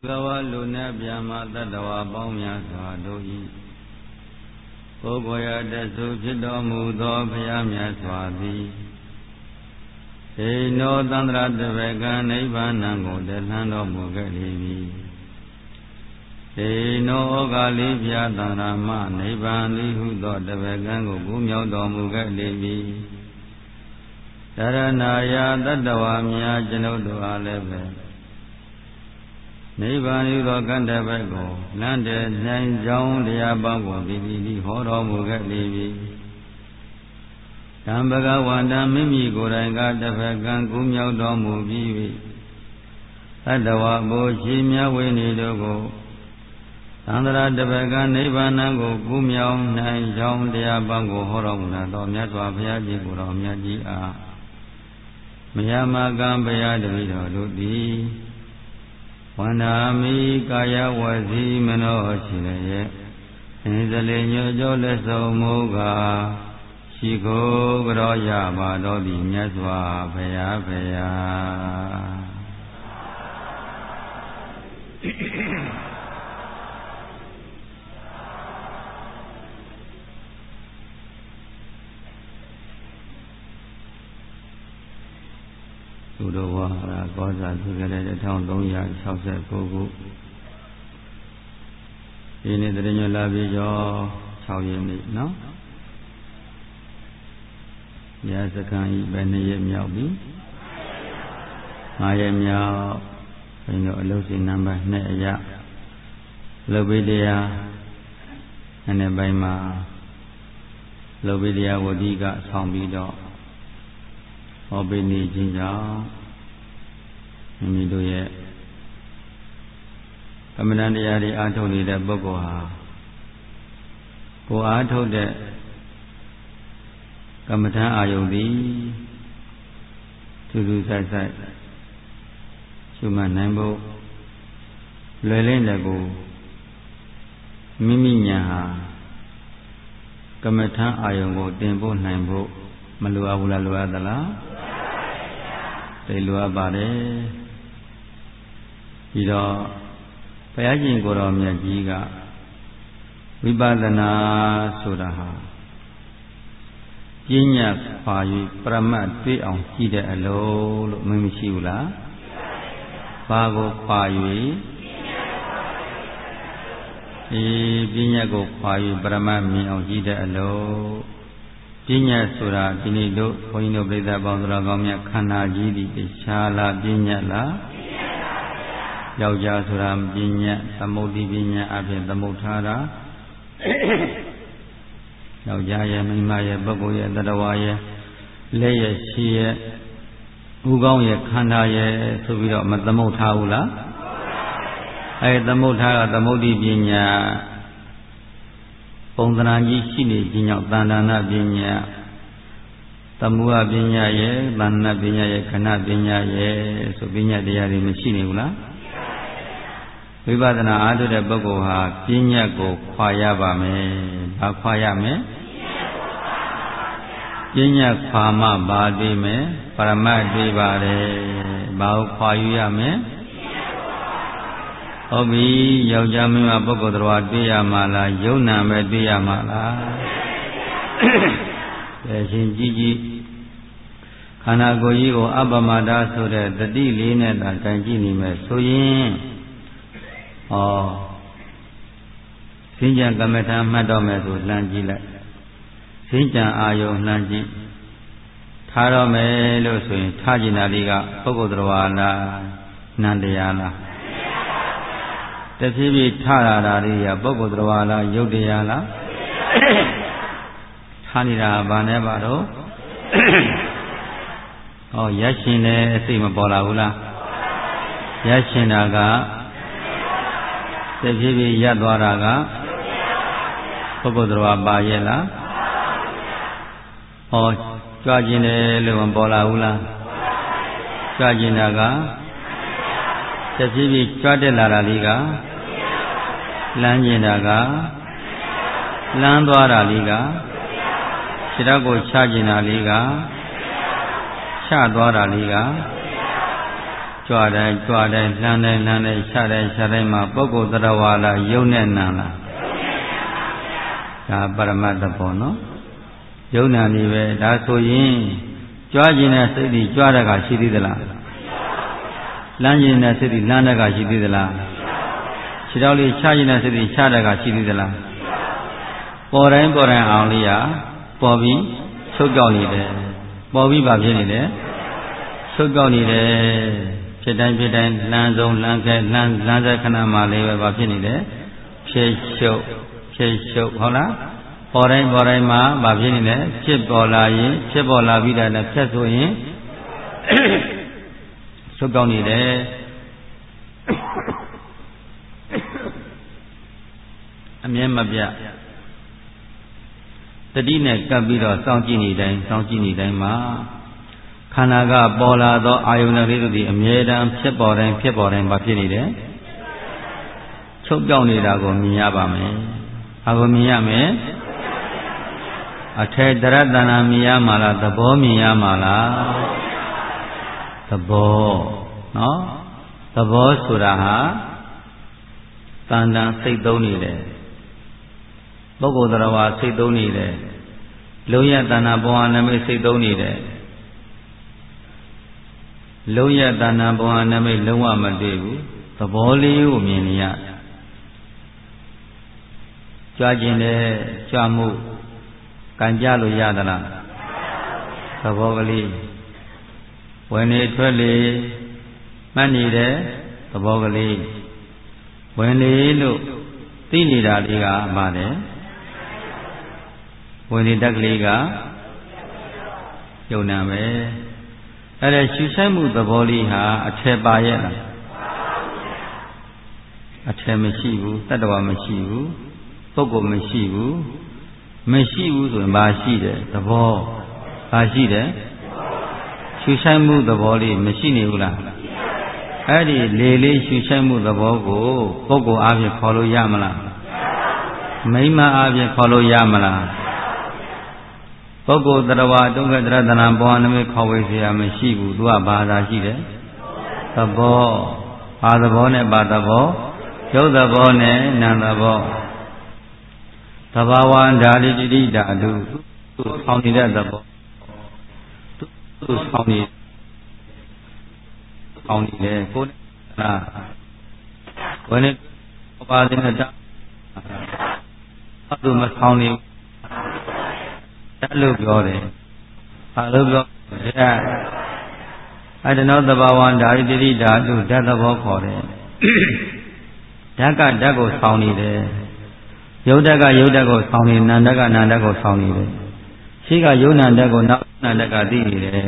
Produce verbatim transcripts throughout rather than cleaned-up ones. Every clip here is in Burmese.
Gawa luna byama tadawa paumya swadoi Bogoya desu chito mudo phyamya swadi Eno tandra deveka nibbanango delhando mugalivi Eno ogali pya tandra ma nibbani hudo devekango gumyaudo mugalivi Dharanaya tadawa mya janaudo aleve Nibbani hudo kandaveko Nande nyan jaun liya bango didi horo mugalivi Dambaga wanda mimi gorainga devekan gumyaudo mugivi Tadawa boshi mya weni dogo Tandra devekan nibbanango gumyau nyan jaun liya bango horo munado myatwa pyaji goro myaji a Miyamagan pyajivido ludi Wanami kaya wazi mano chileye Nizale nyojo leso moga Shiko gro yaba dodi nyaswa paya paya Sudowa goza thugale one three six nineခုဒီနေ့တရညလာပြီးတော့sixရက်နေ့နော်ညစကန်ဤဘယ်နှစ်ရက်မြောက်ပြီfiveရက်မြောက်ဘယ်လိုအလုပ်စီနံပါတ်twoအရာလုပ်ပြီးတရားအနေပိုင်းမှာလုပ်ပြီးတရားဝတိကဆောင်ပြီးတော့ဟောပေးနေခြင်းကြောင့်မိမိတို့ရဲ့ကမ္မဋ္ဌာန်းတရားတွေအားထုတ်နေတဲ့ပုဂ္ဂိုလ်ဟာကိုယ်အားထုတ်တဲ့ကမ္မဋ္ဌာန်းအာယုန်သည်ထူးထူးဆန်းဆန်းရှုမှတ်နိုင်ဖို့လွယ်လင်းတဲ့ကိုမိမိညာဟာကမ္မဋ္ဌာန်းအာယုန်ကိုတင်ပို့နိုင်ဖို့မလိုအပ်ဘူးလားလိုအပ်သလားသိလိုအပ်ပါတယ်ပြီးတော့ဘုရားရှင်ကိုယ်တော်မြတ်ကြီးကဝိပဿနာဆိုတာဟာပညာခွာ၍ပရမတ်တွေ့အောင်ကြည့်တဲ့အလုံးလို့မင်းမရှိဘူးလားဘာကိုခွာ၍ဒီပညာကိုခွာ၍ပရမတ်မြင်အောင်ကြည့်တဲ့အလုံးပညာဆိုတာဒီနေ့တို့ဘုန်းကြီးတို့ပြိဿပေါင်းတော်ကောင်းမြတ်ခန္ဓာကြီးဒီရှားလားပညာလားယောက်ျားဆိုတာပညာသမုဒ္ဓိပညာအပြင်သမုဋ္ဌာတာယောက်ျားရဲ့မိန်းမရဲ့ပုဂ္ဂိုလ်ရဲ့တတဝါရဲ့လက်ရဲ့ခြေရဲ့ဥကောင်းရဲ့ခန္ဓာရဲ့ဆိုပြီးတော့မသမုဋ္ဌာဘူးလားအဲသမုဋ္ဌာကသမုဒ္ဓိပညာပုံသဏ္ဍာန်ကြီးရှိနေခြင်းကြောင့်သန္တာနာပညာသမုဟပညာရဲ့သန္တာပညာရဲ့ခဏပညာရဲ့ဆိုပညာတရားတွေမရှိနေဘူးလားဝိပဿနာအားထုတ်တဲ့ပုဂ္ဂိုလ်ဟာပညာကိုခွာရပါမယ်။ဘာခွာရမလဲ။ပညာခွာမှပါသေးမယ်။ပရမတ်တွေ့ပါတယ်။ဘာကိုခွာယူရမလဲ။ဟုတ်ပြီယောက်ျားမင်းမပုဂ္ဂိုလ်တော်တွေ့ရမှာလားယုံနာပဲတွေ့ရမှာလား။ဒါရှင်ကြည့်ကြည့်ခန္ဓာကိုယ်ကြီးကိုအပ္ပမဒဆိုတဲ့တတိလေးနဲ့သာကြံကြည့်နေမယ်ဆိုရင်ဩစဉ္ကြံကမ္မထာမှတ်တော့မယ်ဆိုလှမ်းကြည့်လိုက်စဉ္ကြံအာယုံလှမ်းကြည့်ထားတော့မယ်လို့ဆိုရင်ထားကျင်တာလေးကပုဂ္ဂိုလ်တော်လားနန္တရားလားတဖြည်းဖြည်းထားရတာလေးကပုဂ္ဂိုလ်တော်လားယုတ်တရားလားထားနေတာဘာနဲ့ပါတော့ဩရရှင်လည်းအစိတ်မပေါ်လာဘူးလားရရှင်တာကတဖြည်းဖြည်းရပ်သွားတာကပုဂ္ဂိုလ်တော်ပါရဲ့လားဟောကြွခြင်းတယ်လို့မပေါ်လာဘူးလားကြွခြင်းတာကတဖြည်းဖြည်းကြွတက်လာတာလေးကလမ်းခြင်းတာကလမ်းသွားတာလေးကခြေထောက်ကိုချခြင်းတာလေးကချသွားတာလေးကကြွတိုင်းကြွတိုင်းလှမ်းတိုင်းလှမ်းတိုင်းရှာတိုင်းရှာတိုင်းမှာပုဂ္ဂိုလ်သတ္တဝါလားယုံနဲ့နာလားဒါပရမတ်သဘောနော်ယုံနာနေပဲဒါဆိုရင်ကြွားခြင်းနဲ့စိတ်ကြီးကြွားတဲ့ကရှိသေးသလားလမ်းခြင်းနဲ့စိတ်ကြီးလမ်းတဲ့ကရှိသေးသလားခြေတော်လေးချခြင်းနဲ့စိတ်ကြီးချတဲ့ကရှိသေးသလားပေါ်တိုင်းပေါ်တိုင်းအောင်လေးရပေါ်ပြီးချုပ်ကြောက်နေတယ်ပေါ်ပြီးပါဖြစ်နေတယ်ချုပ်ကြောက်နေတယ်ဖြစ်တိုင်းဖြစ်တိုင်းလမ်းဆုံးလမ်းခဲလမ်းလမ်းဆက်ခဏမှလေးပဲပါဖြစ်နေတယ်ဖြည့်ရှုပ်ဖြည့်ရှုပ်ဟုတ်လားပေါ်တိုင်းပေါ်တိုင်းမှာဗာဖြစ်နေတယ်ဖြစ်ပေါ်လာရင်ဖြစ်ပေါ်လာပြီးတဲ့ဖြတ်ဆိုရင်ချုပ်ကြောက်နေတယ်အမြဲမပြတ်တတိနဲ့ကပ်ပြီးတော့စောင့်ကြည့်နေတိုင်းစောင့်ကြည့်နေတိုင်းမှာခန္ဓာကပေါ်လာသောအာယုန်လေးတို့ဒီအမြဲတမ်းဖြစ်ပေါ်တိုင်းဖြစ်ပေါ်တိုင်းဗာဖြစ်နေတယ်ချုပ်ကြောက်နေတာကိုမြင်ရပါမယ်။ဘာကိုမြင်ရမလဲအထေတရတနာမြင်ရမှာလားသဘောမြင်ရမှာလားသဘောနော်သဘောဆိုတာဟာတန်တန်စိတ်သုံးနေတယ်ပုဂ္ဂိုလ်တော်ဝါစိတ်သုံးနေတယ်လုံးရတဏ္ဍဘောဟာနမိတ်စိတ်သုံးနေတယ်လုံးရတဏ္ဍဘောဟာနမိတ်လုံးဝမတွေ့ဘူးသဘောလေးကိုမြင်နေရကြွားခြင်းနဲ့ကြွားမှုကံကြလို့ရသလားသဘောကလေးဝင်နေထွက်လေမှတ်နေတဲ့သဘောကလေးဝင်လေလို့သိနေတာလေးကပါတယ်ဝင်နေတက်ကလေးကယုံနာပဲအဲ့ဒါရှုဆိုင်မှုသဘောလေးဟာအထယ်ပါရဲ့လားအထယ်မရှိဘူးတတ္တဝါမရှိဘူးပုဂ္ဂိုလ်မရှိဘူးမရှိဘူးဆိုရင်ဘာရှိတယ်သဘောဘာရှိတယ်ရှုဆိုင်မှုသဘောလေးမရှိနေဘူးလားအဲ့ဒီလေလေးရှုဆိုင်မှုသဘောကိုပုဂ္ဂိုလ်အားဖြင့်ခေါ်လို့ရမလားမိမအားဖြင့်ခေါ်လို့ရမလားပုဂ္ဂိုလ်တရားဝါဒုက္ခတရတနာဘောနမိခေါ်ဝေเสียမရှိဘူးသူကဘာသာရှိတယ်သဘောဘာသဘောနဲ့ဘာသဘောရုပ်သဘောနဲ့နာမ်သဘောသဘာဝဓာတိတိဓာတုသူဆောင်နေတဲ့သဘောသူဆောင်နေဆောင်နေတယ်ကိုယ်နဲ့ကိုယ်နဲ့ဘာတဲ့နဲ့တာသူမဆောင်နေတတ်လို့ပြောတယ်ဘာလို့ပြောလဲအဲ့ဒါတော့သဘာဝဓာတိတိဓာတုဓာတ်သဘောခေါ်တယ်ဓာတ်ကဓာတ်ကိုဆောင်နေတယ်ယုတ်ဓာတ်ကယုတ်ဓာတ်ကိုဆောင်နေနာမ်ဓာတ်ကနာမ်ဓာတ်ကိုဆောင်နေတယ်ရှိကယုတ်နာမ်ဓာတ်ကိုနောက်နာမ်ဓာတ်ကသိနေတယ်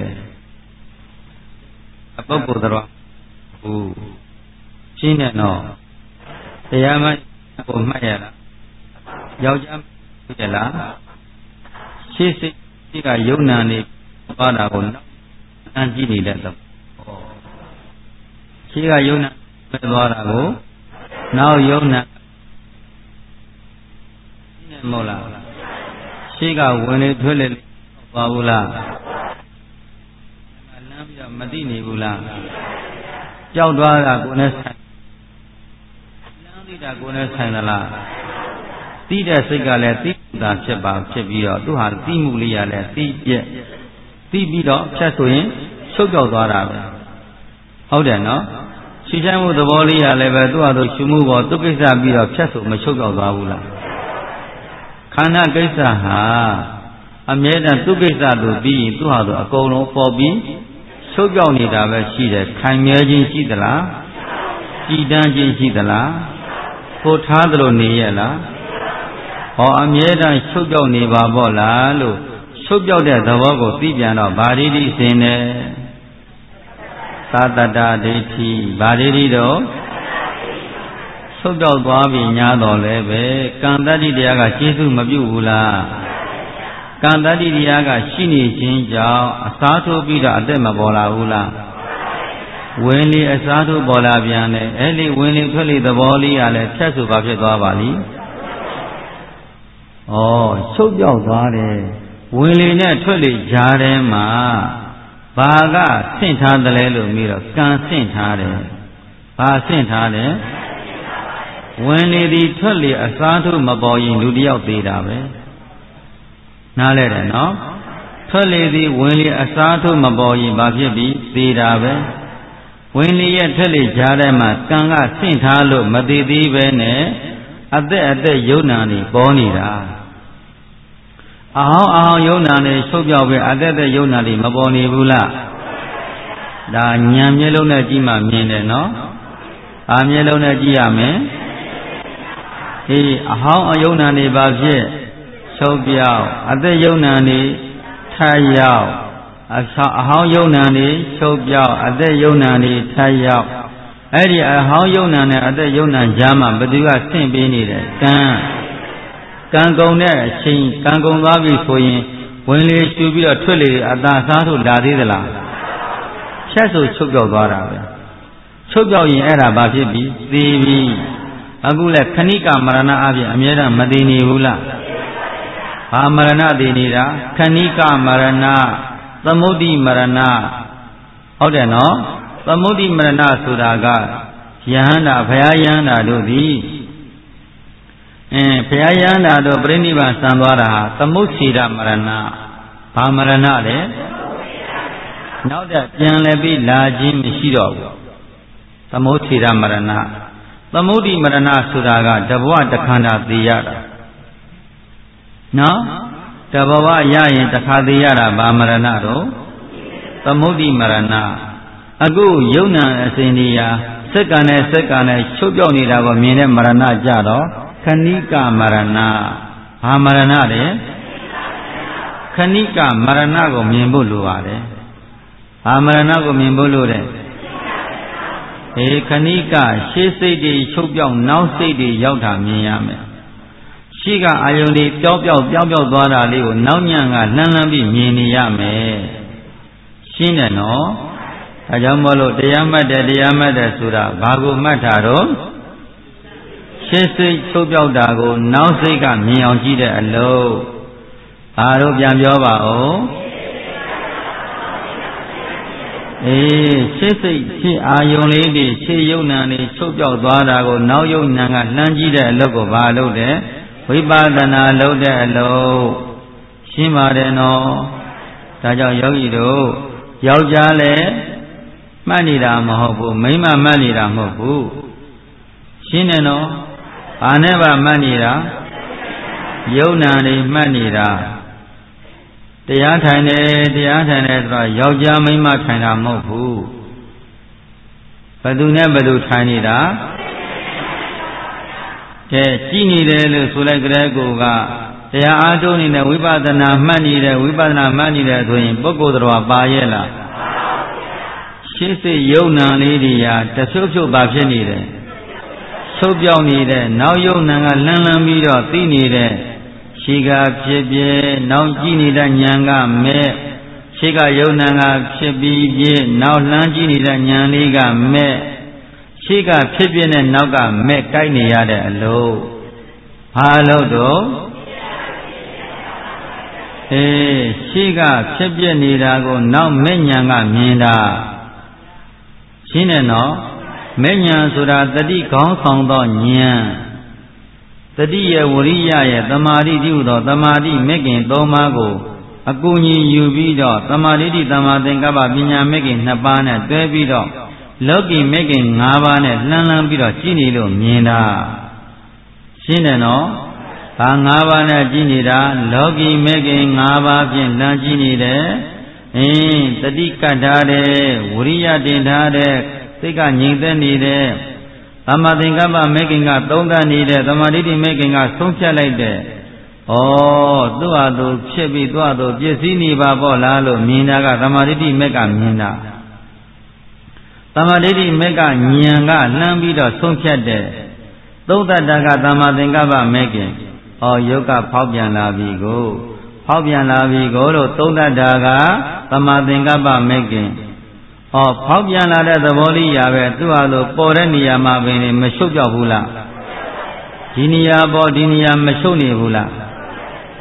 အပုဂ္ဂိုလ်တော်ဘူးရှင်းနေတော့တရားမှကိုမှတ်ရလားယောက်ျားမှတ်ရလားရှင်းစိတ်ရှိကယုတ်နာမ်နေပါတာကိုနောက်အန်ကြည့်နေတဲ့သဘောရှိကယုတ်နာမ်ပဲသွားတာကိုနောက်ယုတ်နာမ်မဟုတ်လားရှိကဝင်လေထွက်လေပါဘူးလားလမ်းပြီးတော့မသိနေဘူးလားကြောက်သွားတာကိုယ်နဲ့ဆိုင်လမ်းသိတာကိုယ်နဲ့ဆိုင်သလားသိတဲ့စိတ်ကလည်းသိတာဖြစ်ပါဖြစ်ပြီးတော့သူဟာသိမှုလေးရလဲသိပြက်သိပြီးတော့ဖြတ်ဆိုရင်ချုပ်ကြောက်သွားတာပဲဟုတ်တယ်နော်ရှုချမ်းမှုသဘောလေးရလည်းပဲသူဟာသူရှုမှုပေါ်သူကိစ္စပြီးတော့ဖြတ်ဆိုမချုပ်ကြောက်သွားဘူးလားခန္ဓာကိစ္စဟာအမြဲတမ်းသူကိစ္စလို့ပြီးရင်သူဟာသူအကုန်လုံးပေါ်ပြီးချုပ်ကြောက်နေတာပဲရှိတယ်ခိုင်မြဲခြင်းရှိသလားကြည်တန်းခြင်းရှိသလားကိုထားသလိုနေရလားဟောအမြဲတမ်းချုပ်ကြောက်နေပါပေါ့လားလို့ချုပ်ကြောက်တဲ့သဘောကိုသိပြန်တော့ဗာရိတိစင်တယ်သာတတဒိဋ္ဌိဗာရိတိတော့ချုပ်ကြောက်သွားပြီညာတော်လဲပဲကံတတ္တိတရားကကျေးဇူးမပြုဘူးလားကံတတ္တိတရားကရှိနေခြင်းကြောင့်အစားထိုးပြီးတော့အသက်မပေါ်လာဘူးလားဝင်လေအစားထိုးပေါ်လာပြန်တယ်အဲ့ဒီဝင်လေထွက်လေသဘောလေးကလည်းဖြတ်ဆိုပါဖြစ်သွားပါလိဩချုပ်ကြောက်သွားတယ်ဝင်လေနဲ့ထွက်လေကြားထဲမှာဘာကဆင့်ထားတယ်လဲလို့ပြီးတော့ကံဆင့်ထားတယ်ဘာဆင့်ထားတယ်ဝင်လေသည်ထွက်လေအစားထိုးမပေါ်ရင်လူတယောက်သေးတာပဲနားလဲတယ်နော်ထွက်လေသည်ဝင်လေအစားထိုးမပေါ်ရင်ဘာဖြစ်ပြီးသေးတာပဲဝင်လေရဲ့ထွက်လေကြားထဲမှာကံကဆင့်ထားလို့မသေးသေးပဲနဲ့အသက်အသက်ယုံနာနေပေါ်နေတာအဟောင်းအဟောင်းယုံနာနေချုပ်ပြောက်ပဲအသက်သက်ယုံနာနေမပေါ်နေဘူးလားဒါညံမျက်လုံးနဲ့ကြည့်မှမြင်တယ်နော်အာမျက်လုံးနဲ့ကြည့်ရမယ်အေးအဟောင်းအယုံနာနေပါဖြစ်ချုပ်ပြောက်အသက်ယုံနာနေထရောက်အဟောင်းယုံနာနေချုပ်ပြောက်အသက်ယုံနာနေထရောက်အဲ့ဒီအဟောင်းယုံနာနဲ့အသက်ယုံနာကြားမှာဘယ်သူကဆင့်ပေးနေတယ်ကံကံကုန်တဲ့အချိန်ကံကုန်သွားပြီဆိုရင်ဝင်လေရှူပြီးတော့ထွက်လေအသာစားထုတ်လာသေးသလားဖြတ်ဆိုချုပ်ပြောက်သွားတာပဲချုပ်ပြောက်ရင်အဲ့ဒါဘာဖြစ်ပြီသေပြီအခုလဲခဏိကမရဏအပြင်အမြဲတမ်းမတည်နေဘူးလားဘာမရဏတည်နေတာခဏိကမရဏသမုဒ္ဓိမရဏဟုတ်တယ်နော်သမုဒ္ဓိမရဏဆိုတာကယဟန္တာဘုရားယဟန္တာတို့သည်အင်းဘုရားယဟန္တာတို့ပြိဋိဘံစံသွားတာသမုဒ္ဒေရမရဏဘာမရဏလဲနောက်တဲ့ပြန်လည်းပြီးလာခြင်းမရှိတော့ဘူးသမုဒ္ဒေရမရဏသမုဒ္ဓိမရဏဆိုတာကတဘဝတခန္ဓာသိရတာနော်တဘဝရရင်တခါသိရတာဘာမရဏတော့သမုဒ္ဓိမရဏအခုယုံနာအစဉ်ဒီဟာစက္ကန့်နဲ့စက္ကန့်နဲ့ချုပ်ပြောက်နေတာကိုမြင်တဲ့မရဏကြတော့ခဏိကမရဏဘာမရဏလဲခဏိကမရဏကိုမြင်ဖို့လိုပါတယ်ဘာမရဏကိုမြင်ဖို့လိုတယ်ေခဏိကရှေးစိတ်တွေချုပ်ပြောက်နောက်စိတ်တွေရောက်တာမြင်ရမယ်ရှိကအာယုန်တွေပျောက်ပျောက်ပျောက်ပျောက်သွားတာလေးကိုနောက်ညံ့ကလှမ်းလှမ်းပြီးမြင်နေရမယ်ရှင်းတယ်နော်ဒါကြောင့်မို့လို့တရားမှတ်တယ်တရားမှတ်တယ်ဆိုတာဘာကိုမှတ်တာတော့ရှေးစိတ်ချုပ်ပြောက်တာကိုနောက်စိတ်ကမြင်အောင်ကြည့်တဲ့အလုပ်ဘာလို့ပြန်ပြောပါဦးအေးရှေ့စိတ်ရှေ့အာယုံလေးတွေရှေ့ယုံနာတွေချုပ်ပြောက်သွားတာကိုနောက်ယုံနာကလှမ်းကြည့်တဲ့အလုပ်ကိုဘာလုပ်တယ်ဝိပဿနာလုပ်တဲ့အလုပ်ရှင်းပါတယ်နော်ဒါကြောင့်ယောဂီတို့ယောက်ျားလည်းမှတ်နေတာမဟုတ်ဘူးမိန်းမမှတ်နေတာမဟုတ်ဘူးရှင်းတယ်နော်ဘာနဲ့ပါမှတ်နေတာယုံနာတွေမှတ်နေတာတရားထိုင်တယ်တရားထိုင်တယ်ဆိုတော့ယောက်ျားမိန်းမထိုင်တာမဟုတ်ဘူးဘယ်သူနဲ့ဘယ်သူထိုင်နေတာကဲကြည်နေတယ်လို့ဆိုလိုက်ကြတဲ့ကိုကတရားအားထုတ်နေတဲ့ဝိပဿနာမှတ်နေတဲ့ဝိပဿနာမှတ်နေတယ်ဆိုရင်ပုဂ္ဂိုလ်တော်ပါရဲ့လားရှေ့စိတ်ယုံနာလေးတွေဟာတဖြုတ်ဖြုတ်ပါဖြစ်နေတယ်ချုပ်ပြောက်နေတဲ့နောက်ယုံနာကလန်းလန်းပြီးတော့သိနေတဲ့ရှိကဖြစ်ပြဲနောက်ကြည့်နေတဲ့ဉာဏ်ကမဲ့ရှိကယုံနာကဖြစ်ပြီးပြဲနောက်လှမ်းကြည့်နေတဲ့ဉာဏ်လေးကမဲ့ရှိကဖြစ်ပြဲနဲ့နောက်ကမဲ့ကိုက်နေရတဲ့အလို့ဘာလို့တော့အေးရှိကဖြစ်ပြဲနေတာကိုနောက်မဲ့ဉာဏ်ကမြင်တာရှင်းတယ်နော်မဲ့ဉာဏ်ဆိုတာတတိခေါင်းဆောင်သောဉာဏ်တတိယဝရိယရဲ့သမာဓိတိဟုသောသမာဓိမဲ့ခင်သုံးပါးကိုအကူအညီယူပြီးတော့သမာဓိတိသမာသင်္ကပ္ပပညာမဲ့ခင်နှစ်ပါးနဲ့တွဲပြီးတော့လောကီမဲ့ခင်၅ပါးနဲ့လှမ်းလှမ်းပြီးတော့ကြည့်နေလို့မြင်တာရှင်းတယ်နော်ဘာ၅ပါးနဲ့ကြည့်နေတာလောကီမဲ့ခင်၅ပါးဖြင့်လှမ်းကြည့်နေတယ်အင်းတတိကတ်ထားတယ်ဝရိယတင်ထားတယ်စိတ်ကငြိမ်သက်နေတဲ့သမာသင်္ကပ္ပမဲ့ခင်ကသုံးသပ်နေတဲ့သမာဓိတိမဲ့ခင်ကဆုံးဖြတ်လိုက်တဲ့ဩသူ့ဟာသူဖြစ်ပြီးသူ့ဟာသူပြည့်စည်နေပါပေါ့လားလို့မြင်တာကသမာဓိတိမဲ့ကမြင်တာသမာဓိတိမဲ့ကဉာဏ်ကလှမ်းပြီးတော့ဆုံးဖြတ်တဲ့သုံးသပ်တာကသမာသင်္ကပ္ပမဲ့ခင်ဩယုတ်ကဖောက်ပြန်လာပြီကိုဖောက်ပြန်လာပြီကိုလို့သုံးသပ်တာကသမာသင်္ကပ္ပမဲ့ခင်ဟောဖောက်ပြန်လာတဲ့သဘောလေးရာပဲသူ့ဟာလို့ပေါ်တဲ့နေရာမှာပင်မရှုပ်ပြောက်ဘူးလားဒီနေရာပေါ်ဒီနေရာမရှုပ်နေဘူးလား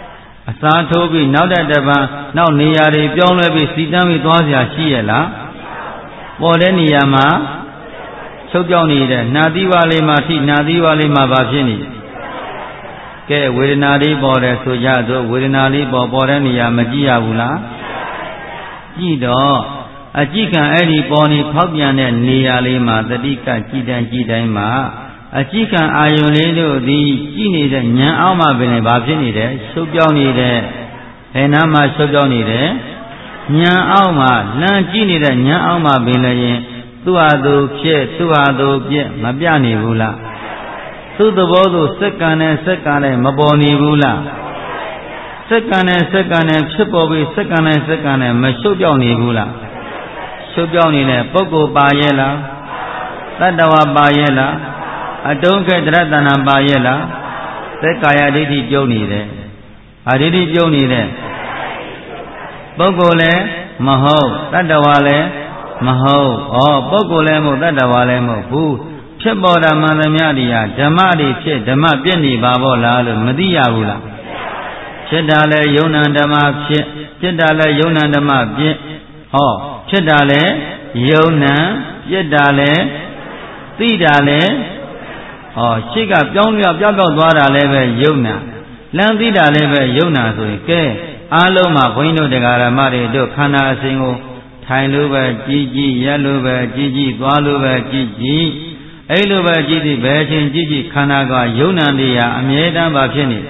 အစားထိုးပြီးနောက်တဲ့တပံနောက်နေရာတွေပြောင်းလဲပြီးစီတန်းပြီးသွားเสียရှိရဲ့လားပေါ်တဲ့နေရာမှာချုပ်ပြောင်းနေတဲ့နှာသီးဝါလေးမှာထိနှာသီးဝါလေးမှာဘာဖြစ်နေကဲဝေဒနာလေးပေါ်တယ်ဆိုကြသို့ဝေဒနာလေးပေါ်ပေါ်တဲ့နေရာမကြည့်ရဘူးလားကြည့်တော့အကြည့်ခံအဲ့ဒီပေါ်နေဖောက်ပြန်တဲ့နေရာလေးမှာတတိကကြည်တိုင်းကြည်တိုင်းမှာအကြည့်ခံအာယုန်လေးတို့သည်ကြည့်နေတဲ့ဉာဏ်အောက်မှာပင်လည်းဘာဖြစ်နေတယ်ရှုပ်ပြောင်းနေတဲ့ဘယ်နာမှာရှုပ်ပြောင်းနေတယ်ဉာဏ်အောက်မှာလမ်းကြည့်နေတဲ့ဉာဏ်အောက်မှာပင်လည်းသူ့ဟာသူဖြစ်သူ့ဟာသူပြက်မပြနေဘူးလားသူ့သဘောသူစက္ကန့်နဲ့စက္ကန့်နဲ့မပေါ်နေဘူးလားစက္ကန့်နဲ့စက္ကန့်နဲ့ဖြစ်ပေါ်ပြီးစက္ကန့်နဲ့စက္ကန့်နဲ့မရှုပ်ပြောင်းနေဘူးလားရှုပ်ပြောင်းနေတဲ့ပုဂ္ဂိုလ်ပါရဲ့လားတတ္တဝါပါရဲ့လားအတုံးကဲတရတနာပါရဲ့လားသက်ကာယဒိဋ္ဌိပြုံးနေတယ်အဒိဋ္ဌိပြုံးနေတဲ့ပုဂ္ဂိုလ်လည်းမဟုတ်တတ္တဝါလည်းမဟုတ်ဩပုဂ္ဂိုလ်လည်းမဟုတ်တတ္တဝါလည်းမဟုတ်ဘူးဖြစ်ပေါ်တာမှန်သမျှတရားဓမ္မတွေဖြစ်ဓမ္မပြည့်နေပါဘောလားလို့မသိရဘူးလားဖြစ်တာလဲယုံနာဓမ္မဖြစ်ဖြစ်တာလဲယုံနာဓမ္မပြည့်ဟောဖြစ်တာလဲယုံနာပြည့်တာလဲသိတာလဲဟောရှိကပြောင်းပြောင်းပြောင်းပြောင်းသွားတာလဲပဲယုံနာလမ်းသိတာလဲပဲယုံနာဆိုရင်ကဲအားလုံးမှာဘုန်းကြီးတို့တရားဓမ္မတွေတို့ခန္ဓာအစဉ်ကိုထိုင်လို့ပဲကြည်ကြည်ရက်လို့ပဲကြည်ကြည်သွားလို့ပဲကြည်ကြည်အဲ့လိုပဲကြည်ကြည်ဘယ်ချင်းကြည်ကြည်ခန္ဓာကယုံနာတရားအမြဲတမ်းပါဖြစ်နေ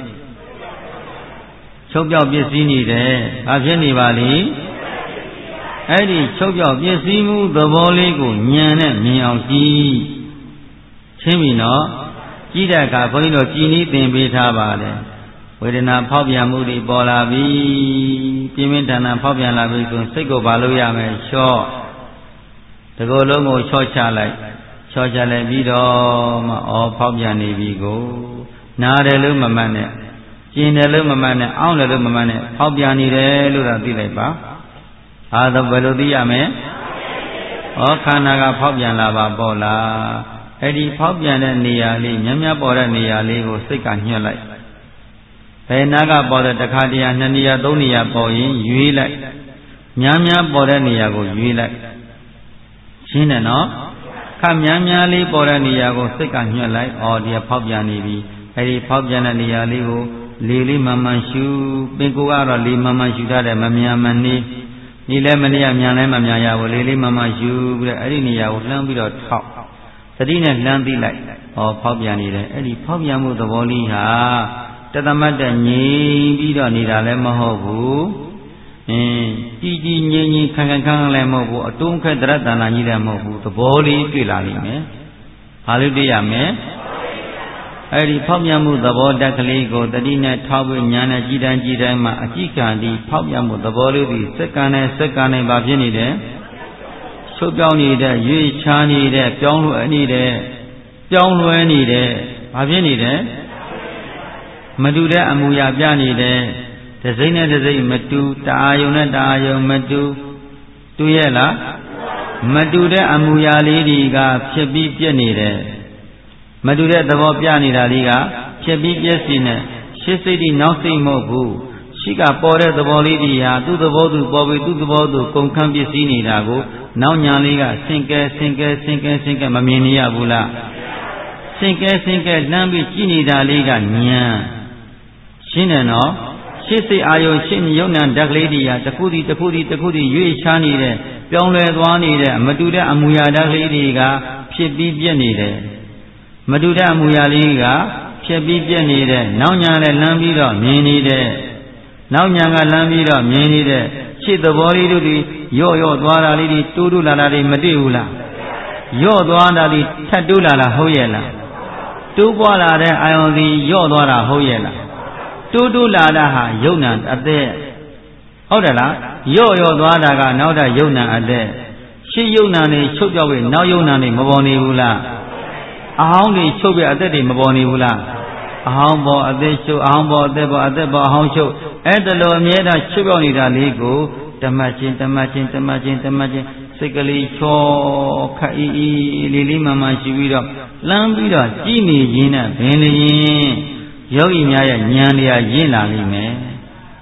ချုပ်ပြောက်ပစ္စည်းနေတယ်ဘာဖြစ်နေပါလိအဲ့ဒီချုပ်ပြောက်ပစ္စည်းမှုသဘောလေးကိုဉာဏ်နဲ့မြင်အောင်ကြည့်ချင်းပြီနော်ကြည့်တဲ့အခါဘုန်းကြီးတို့ကြည်နည်းသင်ပေးထားပါတယ်ဝေဒနာဖောက်ပြန်မှုတွေပေါ်လာပြီပြင်းပြင်းထန်ထန်ဖောက်ပြန်လာပြီဆိုရင်စိတ်ကိုဘာလို့ရမယ်လျှော့တကောလုံးကိုလျှော့ချလိုက်လျှော့ချလိုက်ပြီးတော့မှဩဖောက်ပြန်နေပြီကိုနားတယ်လို့မမှတ်နဲ့ကျင်တယ်လို့မမှတ်နဲ့အောင့်တယ်လို့မမှတ်နဲ့ဖောက်ပြန်နေတယ်လို့သာသိလိုက်ပါအားတော့ဘယ်လိုသိရမလဲဩခန္ဓာကဖောက်ပြန်လာပါပေါ့လားအဲ့ဒီဖောက်ပြန်တဲ့နေရာလေးမြတ်မြတ်ပေါ်တဲ့နေရာလေးကိုစိတ်ကညှက်လိုက်ဘယ်နာကပေါ်တဲ့တစ်ခါတည်းနှစ်နေရာသုံးနေရာပေါ်ရင်ရွေးလိုက်များများပေါ်တဲ့နေရာကိုရွေးလိုက်ရှင်းတယ်နော်ခပ်များများလေးပေါ်တဲ့နေရာကိုစိတ်ကညှက်လိုက်အော်ဒီဖောက်ပြန်နေပြီအဲ့ဒီဖောက်ပြန်တဲ့နေရာလေးကိုလေလေးမှန်မှန်ရှုပင်ကိုကတော့လေမှန်မှန်ရှုထားတယ်မမြန်မနေဒီလည်းမနေရမြန်လည်းမမြန်ရဘူးလေလေးမှန်မှန်ရှုပြီးတော့အဲ့ဒီနေရာကိုလှမ်းပြီးတော့ထောက်သတိနဲ့လှမ်းသိလိုက်ဟောဖောက်ပြန်နေတယ်အဲ့ဒီဖောက်ပြန်မှုသဘောလေးဟာတသမတ်တငြိမ်ပြီးတော့နေတာလည်းမဟုတ်ဘူးအင်းကြည်ကြည်ငြိမ်ငြိမ်ခံခံခံလည်းမဟုတ်ဘူးအတုံးခက်တရတနာကြီးလည်းမဟုတ်ဘူးသဘောလေးတွေ့လာလိမ့်မယ်ဘာလို့တွေ့ရမလဲအဲ့ဒီဖောက်ပြန်မှုသဘောတက်ကလေးကိုတတိနဲ့ထောက်ပြီးညာနဲ့ကြည်တိုင်းကြည်တိုင်းမှာအကြည့်ခံပြီးဖောက်ပြန်မှုသဘောလေးဒီစက္ကန့်နဲ့စက္ကန့်နဲ့ဘာဖြစ်နေတယ်ရှုပ်ပြောင်းနေတဲ့ရွေ့ချားနေတဲ့ပြောင်းလဲနေတဲ့ပြောင်းလဲနေတဲ့ဘာဖြစ်နေတယ်မတူတဲ့အမူအရာပြနေတယ်တစိမ့်နဲ့တစိမ့်မတူတအာယုံနဲ့တအာယုံမတူတူရဲ့လားမတူတဲ့အမူအရာလေးတွေကဖြစ်ပြီးပြည့်နေတယ်မတူတဲ့သဘောပြနေတာလေးကဖြစ်ပြီးပြည့်စီနေရှေ့စိတ်ဒီနောက်စိတ်မဟုတ်ဘူးရှိကပေါ်တဲ့သဘောလေးတွေဟာသူ့သဘောသူပေါ်ပြီးသူ့သဘောသူကုန်ခန်းပစ္စည်းနေတာကိုနောက်ညာလေးကစင်ကဲစင်ကဲစင်ကဲစင်ကဲမမြင်နေရဘူးလားစင်ကဲစင်ကဲလှမ်းပြီးကြည့်နေတာလေးကဉာဏ်ရှင်းတယ်နော်ရှေ့စိတ်အာယုံရှင်းယုံနာဓာတ်ကလေးတွေကတစ်ခုစီတစ်ခုစီတစ်ခုစီရွေ့ချားနေတဲ့ပြောင်းလဲသွားနေတဲ့မတူတဲ့အမူအရာဓာတ်ကလေးတွေကဖြစ်ပြီးပြည့်နေတယ်မတူတဲ့အမူအရာလေးကဖြစ်ပြီးပြည့်နေတဲ့နောက်ညာနဲ့လမ်းပြီးတော့မြင်နေတဲ့နောက်ညာကလမ်းပြီးတော့မြင်နေတဲ့ရှေ့သဘောလေးတို့ဒီရော့ရော့သွားတာလေးတွေတိုးတိုးလာတာတွေမတွေ့ဘူးလားရော့သွားတာလေးထပ်တိုးလာတာဟုတ်ရဲ့လားတိုးပွားလာတဲ့အာယုံစီရော့သွားတာဟုတ်ရဲ့လားတိုးတိုးလာတာဟာယုံနာအသက်ဟုတ်တယ်လားရော့ရော့သွားတာကနောက်တဲ့ယုံနာအသက်ရှေ့ယုံနာနေချုပ်ပြောက်ပြီးနောက်ယုံနာနေမပေါ်နေဘူးလားအဟောင်းတွေချုပ်ပြီးအသက်တွေမပေါ်နေဘူးလားအဟောင်းပေါ်အသက်ချုပ်အဟောင်းပေါ်အသက်ပေါ်အသက်ပေါ်အဟောင်းချုပ်အဲ့ဒါလိုအမြဲတမ်းချုပ်ပြောက်နေတာလေးကိုတမတ်ချင်းတမတ်ချင်းတမတ်ချင်းတမတ်ချင်းစိတ်ကလေးချောခက်အီအီလေးလေးမှန်မှန်ရှိပြီးတော့လမ်းပြီးတော့ကြည်နေခြင်းနဲ့ဘင်းလျင်ယောဂီများရဲ့ဉာဏ်တွေကရင့်လာလိမ့်မယ်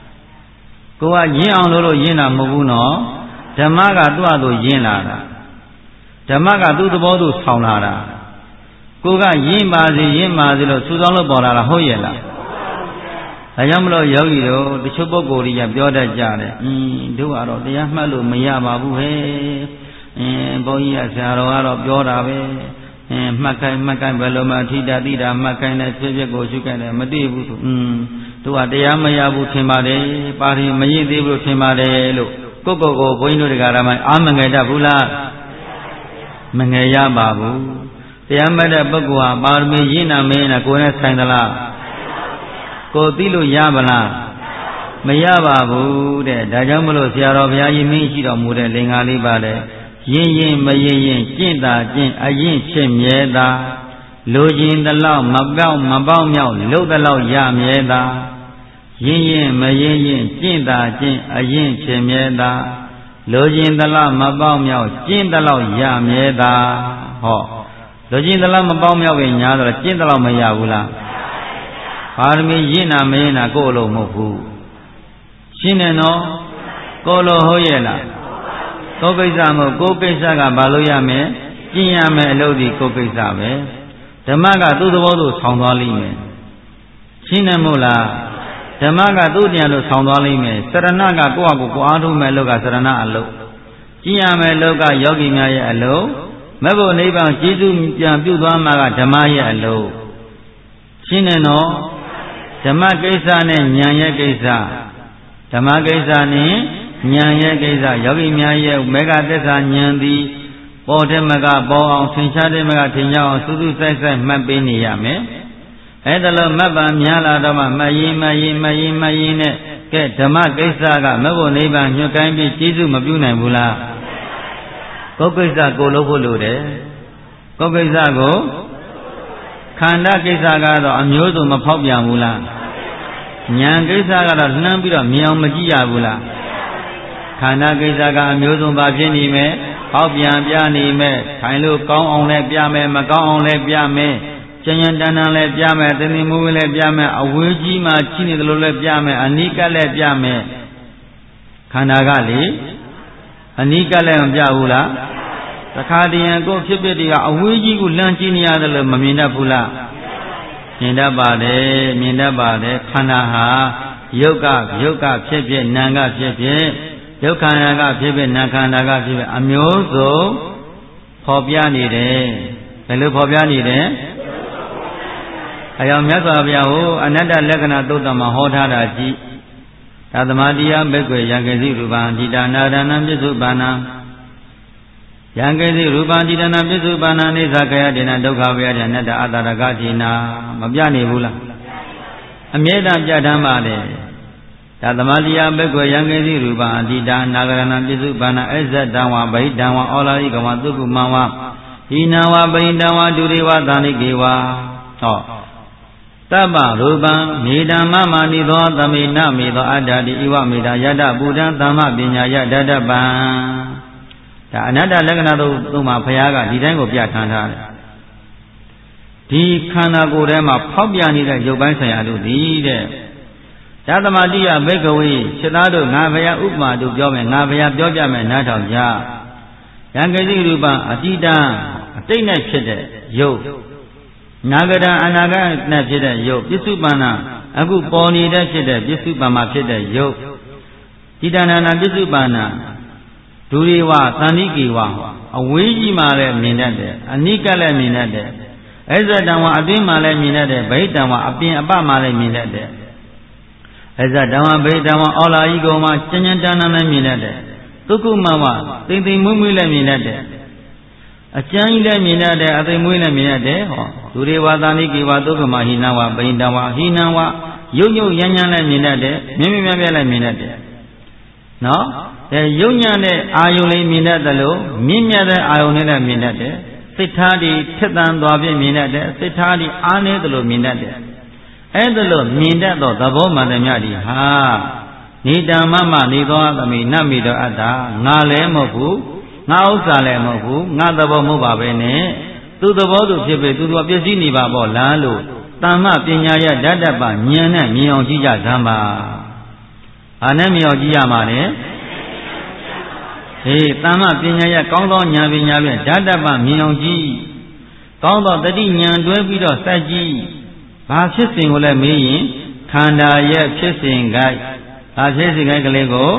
ကိုကယဉ်အောင်လို့ယဉ်တာမဟုတ်ဘူးနော်ဓမ္မကသူ့အတူယဉ်လာတာဓမ္မကသူ့သဘောသူဆောင်လာတာကိုကယဉ်ပါစေယဉ်ပါစေလို့စူဆောင်းလို့ပေါ်လာတာဟုတ်ရဲ့လားဒါကြောင့်မလို့ယောဂီတို့တချို့ပုဂ္ဂိုလ်ကြီးကပြောတတ်ကြတယ်အင်းတို့ကတော့တရားမှတ်လို့မရပါဘူးဟဲ့အင်းဘုန်းကြီးကဆရာတော်ကတော့ပြောတာပဲအင်းမှတ်ခိုင်းမှတ်ခိုင်းဘယ်လိုမှအထိတာတိတာမှတ်ခိုင်းတဲ့ဖြစ်ဖြစ်ကိုရှုခိုင်းတယ်မသိဘူးသူအင်းတို့ကတရားမရဘူးထင်ပါတယ်ပါရီမရင့်သေးဘူးထင်ပါတယ်လို့ကိုကိုကိုဘုန်းကြီးတို့တရားဓမ္မအာမငယ်တတ်ဘူးလားမငယ်ရပါဘူးတရားမှတ်တဲ့ပုဂ္ဂိုလ်ဟာပါရမီရင့်နာမင်းနဲ့ကိုယ်နဲ့ဆိုင်သလားကိုသိလို့ရပါလားမရပါဘူးတဲ့ဒါကြောင့်မလို့ဆရာတော်ဘုရားကြီးမင်းရှိတော်မူတဲ့လင်္ကာလေးပါတဲ့ရင်းရင်မရင်းရင်ကျင့်တာကျင့်အရင်ဖြစ်မြဲတာလိုချင်သလောက်မပေါက်မပေါက်မြောက်လှုပ်သလောက်ရမြဲတာရင်းရင်မရင်းရင်ကျင့်တာကျင့်အရင်ဖြစ်မြဲတာလိုချင်သလောက်မပေါက်မြောက်ကျင့်သလောက်ရမြဲတာဟောလိုချင်သလောက်မပေါက်မြောက်ရင်ညာတော့ကျင့်သလောက်မရဘူးလားပါရမီရင့်နာမင်းနာကိုယ်လို့မဟုတ်ဘူးရှင်းတယ်နော်ကိုယ်လို့ဟုတ်ရဲ့လားကိုယ်ကိစ္စမဟုတ်ကိုယ်ကိစ္စကဘာလို့ရမလဲကျင့်ရမယ်အလုပ်ဒီကိုယ်ကိစ္စပဲဓမ္မကသူ့သဘောသူဆောင်းသွားလိမ့်မယ်ရှင်းတယ်မို့လားဓမ္မကသူ့တရားလို့ဆောင်းသွားလိမ့်မယ်စရဏကကိုယ့်အကိုကိုအားထုတ်မယ်အလုပ်ကစရဏအလုပ်ကျင့်ရမယ်အလုပ်ကယောဂီများရဲ့အလုပ်မဘုနိဗ္ဗာန်ကျေးဇူးပြန်ပြုသွားမှာကဓမ္မရဲ့အလုပ်ရှင်းတယ်နော်ဓမ္မကိစ္စနဲ့ဉာဏ်ရဲ့ကိစ္စဓမ္မကိစ္စနဲ့ဉာဏ်ရဲ့ကိစ္စယောဂီများရဲ့မေဃသစ္စာဉာဏ်သည်ပေါ်တဲ့မကပေါ်အောင်သင်္ချာတဲ့မကသင်ကြအောင်စူးစူးဆိုင်ဆိုင်မှတ်ပေးနေရမယ်အဲဒါလို့မှတ်ပါများလာတော့မှမှတ်ရင်မှတ်ရင်မှတ်ရင်မှတ်ရင်နဲ့ကဲဓမ္မကိစ္စကမဘုနိဗ္ဗာန်ညွှန်ကိုင်းပြီးကျေးဇူးမပြုနိုင်ဘူးလားကိုယ်ကိစ္စကိုလုပ်ဖို့လိုတယ်ကိုယ်ကိစ္စကိုခန္ဓာကိစ္စကတော့အမျိုးစုံမဖောက်ပြန်ဘူးလားဉာဏ်ကိစ္စကတော့နှမ်းပြီးတော့မြင်အောင်မကြည့်ရဘူးလားခန္ဓာကိစ္စကအမျိုးစုံပါဖြစ်နေမယ်ဖောက်ပြန်ပြနေမယ်ထိုင်လို့ကောင်းအောင်လည်းပြမယ်မကောင်းအောင်လည်းပြမယ်ကျဉ်းကျဉ်းတန်းတန်းလည်းပြမယ်တင်းတင်းမွေးမွေးလည်းပြမယ်အဝေးကြီးမှချိနေတယ်လို့လည်းပြမယ်အနိကလည်းပြမယ်ခန္ဓာကလေအနိကလည်းမပြဘူးလားတခါတည်းရန်ကိုဖြစ်ဖြစ်တည်းကအဝေးကြီးကိုလှမ်းကြည့်နေရတယ်လို့မမြင်တတ်ဘူးလားမြင်တတ်ပါတယ်မြင်တတ်ပါတယ်ခန္ဓာဟာယုတ်ကယုတ်ကဖြစ်ဖြစ်နာမ်ကဖြစ်ဖြစ်ယုတ်ခန္ဓာကဖြစ်ဖြစ်နာမ်ခန္ဓာကဖြစ်ဖြစ်အမျိုးစုံဖော်ပြနေတယ်ဘယ်လိုဖော်ပြနေတယ်အယောင်မြတ်စွာဘုရားဟိုအနတ္တလက္ခဏာသုတ်တမှာဟောထားတာကြည့်သာသမာတရားဘိက္ခွေယံကေစီရူပံဒီတာနာဒနာပစ္စုပ္ပန္နယံကေစီရူပံဒီတာနာပစ္စုပ္ပန္နအိသခယဒေနဒုက္ခဝေယအနတ္တအတ္တရကတိနာမပြနေဘူးလားအမြဲတမ်းပြဋ္ဌာန်းပါတယ်သာသမာတရားဘိက္ခွေယံကေစီရူပံဒီတာနာဂရဏပစ္စုပ္ပန္နအဇ္ဇတံဝဗိတံဝဩလာရိကဝသုကုမံဝဟိနံဝဗိတံဝဒုရေဝသန္တိကေဝဟောတပ္ပရူပံမေတ္တမမနိသောသမိနမေသောအတ္တတိဣဝမေတ္တယတ္တဗုဒ္ဓံသမ္မပညာယတတပံဒါအနတ္တလက္ခဏာတို့သူ့မှာဘုရားကဒီတိုင်းကိုပြဋ္ဌာန်းထားတယ်ဒီခန္ဓာကိုယ်ထဲမှာဖောက်ပြန်နေတဲ့ရုပ်ပိုင်းဆိုင်ရာတို့သည်တဲ့သာသမာတိယဘိက္ခဝေခြေသားတို့ငါဘုရားဥပမာတို့ပြောမယ်ငါဘုရားပြောပြမယ်နားထောင်ကြယံကေစီရူပံအတိတံအတိတ်နဲ့ဖြစ်တဲ့ရုပ်နာဂတံအနာဂတ်နဲ့ဖြစ်တဲ့ရုပ်ပစ္စုပန်နာအခုပေါ်နေတဲ့ဖြစ်တဲ့ပစ္စုပန်မှာဖြစ်တဲ့ရုပ်တိတဏနာပစ္စုပန်နာဒုရေဝသန္တိကေဝအဝေးကြီးမှလည်းမြင်တတ်တယ်အနိကလည်းမြင်တတ်တယ်အဇ္ဇတံဝအတွင်းမှလည်းမြင်တတ်တယ်ဗိတံဝအပြင်အပမှလည်းမြင်တတ်တယ်အဇ္ဇတံဝဗိတံဝအောလာဤကုံမှာကျဉ်းကျဉ်းတန်းတန်းလည်းမြင်တတ်တယ်သုက္ကုမဝသိမ့်သိမ့်မွေးမွေးလည်းမြင်တတ်တယ်အကျဉ်းကြီးလည်းမြင်တတ်တယ်အသိမွေးလည်းမြင်တတ်တယ်ဟောဒုရေဝသန္တိကေဝသုက္ကမဟိနဝဗိတံဝဟိနံဝယုတ်ယုတ်ရမ်းရမ်းလည်းမြင်တတ်တယ်မြင်မြင်မြတ်မြတ်လည်းမြင်တတ်တယ်နော်အဲယုံညာတဲ့အာယုံလေးမြင်တတ်တယ်လို့မြင့်မြတ်တဲ့အာယုံနဲ့လည်းမြင်တတ်တယ်စိတ်ထားဒီထက်သန်သွားပြမြင်တတ်တယ်စိတ်ထားဒီအားနည်းတယ်လို့မြင်တတ်တယ်အဲ့ဒါလို့မြင်တတ်သောသဘောမှန်တယ်မြတ်ဒီဟာနေတံမမနေသောသမိနတ်မိတော်အတ္တငါလည်းမဟုတ်ဘူးငါဥစ္စာလည်းမဟုတ်ဘူးငါသဘောမဟုတ်ပါပဲနဲ့သူသဘောသူဖြစ်ပေသူတို့ပြည့်စည်နေပါပေါ့လားလို့တမ္မပညာရဓာတ္တပဉာဏ်နဲ့မြင်အောင်ကြည့်ကြစမ်းပါအာနဲ့မြောက်ကြည့်ရမှာလေဟေးတမ္မပညာရကောင်းသောဉာဏ်ပညာဖြင့်ဓာတ္တပမြင်အောင်ကြည့်ကောင်းသောတတိဉာဏ်တွဲပြီးတော့စัจကြည့်ဘာဖြစ်စဉ်ကိုလည်းမေးရင်ခန္ဓာရဲ့ဖြစ်စဉ်ကိုက်ဘာဖြစ်စဉ်ကိုက်ကလေးကို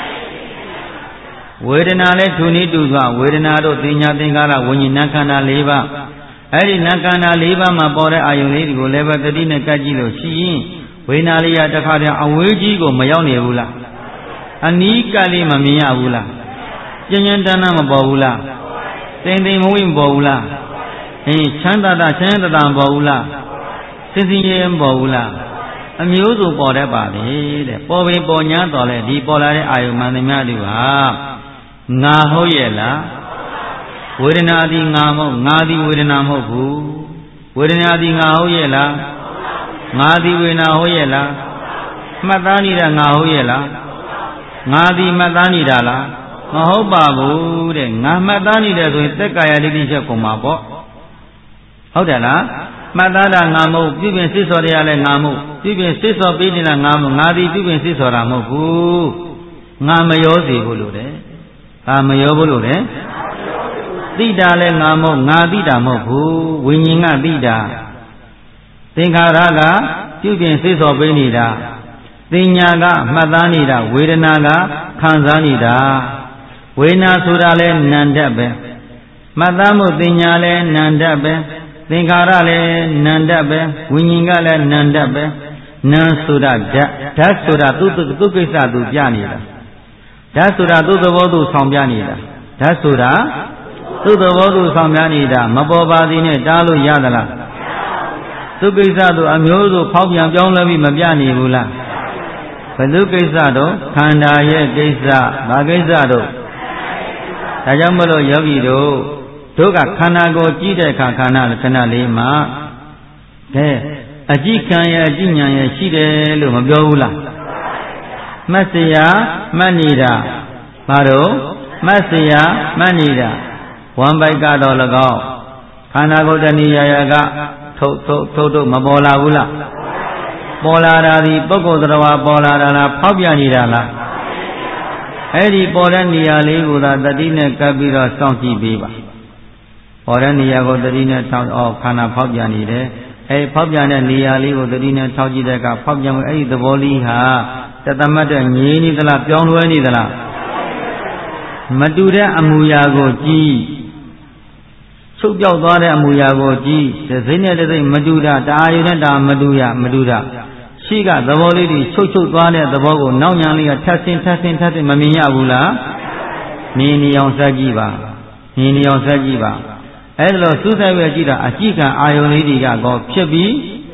ဝေဒနာလည်းထူနည်းတူစွာဝေဒနာတို့သိညာသင်္ခါရဝิญဉာဏ်ခန္ဓာ၄ပါးအဲ့ဒီနာခန္ဓာ၄ပါးမှာပေါ်တဲ့အာယုန်လေးတွေကိုလည်းပဲတတိနဲ့ကပ်ကြည့်လို့ရှိရင်ဝေဒနာလေးရတစ်ခါတည်းအဝေးကြီးကိုမရောက်နေဘူးလားအနီးကပ်လေးမမြင်ရဘူးလားကျဉ်းကျဉ်းတန်းတန်းမပေါ်ဘူးလားတိမ်တိမ်မဝိမပေါ်ဘူးလားအင်းချမ်းသာတာချမ်းသာတာမပေါ်ဘူးလားစင်စင်ရဲမပေါ်ဘူးလားအမျိုးစုံပေါ်တတ်ပါလေတဲ့ပေါ်ပင်ပေါ်ညာတော်လဲဒီပေါ်လာတဲ့အာယုန်မှန်သမျှတို့ဟာငါဟုတ်ရဲ့လားဝေဒနာသည်ငါမဟုတ်ငါသည်ဝေဒနာမဟုတ်ဘူးဝေဒနာသည်ငါဟုတ်ရဲ့လားငါသည်ဝေဒနာဟုတ်ရဲ့လားမှတ်သားနေတာငါဟုတ်ရဲ့လားငါသည်မှတ်သားနေတာလားမဟုတ်ပါဘူးတဲ့ငါမှတ်သားနေတယ်ဆိုရင်သက်ကာယဒိဋ္ဌိချက်ကုန်မှာပေါ့ဟုတ်တယ်လားမှတ်သားတာငါမဟုတ်ပြုပြင်စိတ်ဆော်ရရလဲငါမဟုတ်ပြုပြင်စိတ်ဆော်ပေးနေတာငါမဟုတ်ငါသည်ပြုပြင်စိတ်ဆော်တာမဟုတ်ဘူးငါမရောစေဘူးလို့တဲ့အာမရောဘူးလို့တဲ့သိတာလဲငါမဟုတ်ငါသိတာမဟုတ်ဘူးဝိညာဉ်ကသိတာသင်္ခါရကပြုပြင်စိတ်ဆော်ပေးနေတာသင်ညာကမှတ်သားနေတာဝေဒနာကခံစားနေတာဝေဒနာဆိုတာလဲနံတတ်ပဲမှတ်သားမှုသင်ညာလဲနံတတ်ပဲသင်္ခါရလဲနံတတ်ပဲဝိညာဉ်ကလည်းနံတတ်ပဲနံဆိုတာဓာတ်ဓာတ်ဆိုတာသူ့သူ့ကိစ္စသူပြနေတာဓာတ်ဆိုတာသူ့သဘောသူဆောင်ပြနေတာဓာတ်ဆိုတာသူ့သဘောသူဆောင်ပြနေတာမပေါ်ပါသေးနဲ့တားလို့ရသလားသူ့ကိစ္စသူအမျိုးစုဖောက်ပြန်ပြောင်းလဲပြီးမပြနေဘူးလားဘယ်သူကိစ္စတော့ခန္ဓာရဲ့ကိစ္စဘာကိစ္စတော့ဒါကြောင့်မလို့ယောဂီတို့တို့ကခန္ဓာကိုကြည့်တဲ့အခါခန္ဓာခဏလေးမှာကဲအကြည့်ခံရဲ့အကြည့်ဉာဏ်ရဲ့ရှိတယ်လို့မပြောဘူးလားမှတ်စရာမှတ်နေတာဘာတော့မှတ်စရာမှတ်နေတာဝမ်ပိုက်ကတော့၎င်းခန္ဓာကိုယ်တဏှာရာကထုတ်ထုတ်ထုတ်ထုတ်မပေါ်လာဘူးလားပေါ်လာတာဒီပုဂ္ဂိုလ်တော်ပေါ်လာတာလားဖောက်ပြန်နေတာလားအဲ့ဒီပေါ်တဲ့နေရာလေးကိုသာတတိနဲ့ကပ်ပြီးတော့စောင့်ကြည့်ပေးပါပေါ်တဲ့နေရာကိုတတိနဲ့ထောက်အော်ခန္ဓာဖောက်ပြန်နေတယ်အဲ့ဖောက်ပြန်တဲ့နေရာလေးကိုတတိနဲ့ထောက်ကြည့်တဲ့အခါဖောက်ပြန်ဝင်အဲ့ဒီသဘောလေးဟာတသမတ်တဲ့ငြိနေသလားပြောင်းလဲနေသလားမတူတဲ့အမူအရာကိုကြည့်ချုပ်ပြောက်သွားတဲ့အမူအရာကိုကြည့်စိတ်နဲ့စိတ်မတူတာတာအာယုနဲ့တာမတူရမတူတာရှိကသဘောလေးတွေချုပ်ချုပ်သွားတဲ့သဘောကိုနောက်ညာလေးကထပ်ဆင်းထပ်ဆင်းထပ်ဆင်းမမြင်ရဘူးလားမြင်နေအောင်စကြည့်ပါမြင်နေအောင်စကြည့်ပါအဲ့ဒါလို့စူးစိုက်ရကြည့်တာအကြည့်ခံအာယုန်လေးတွေကကောဖြစ်ပြီး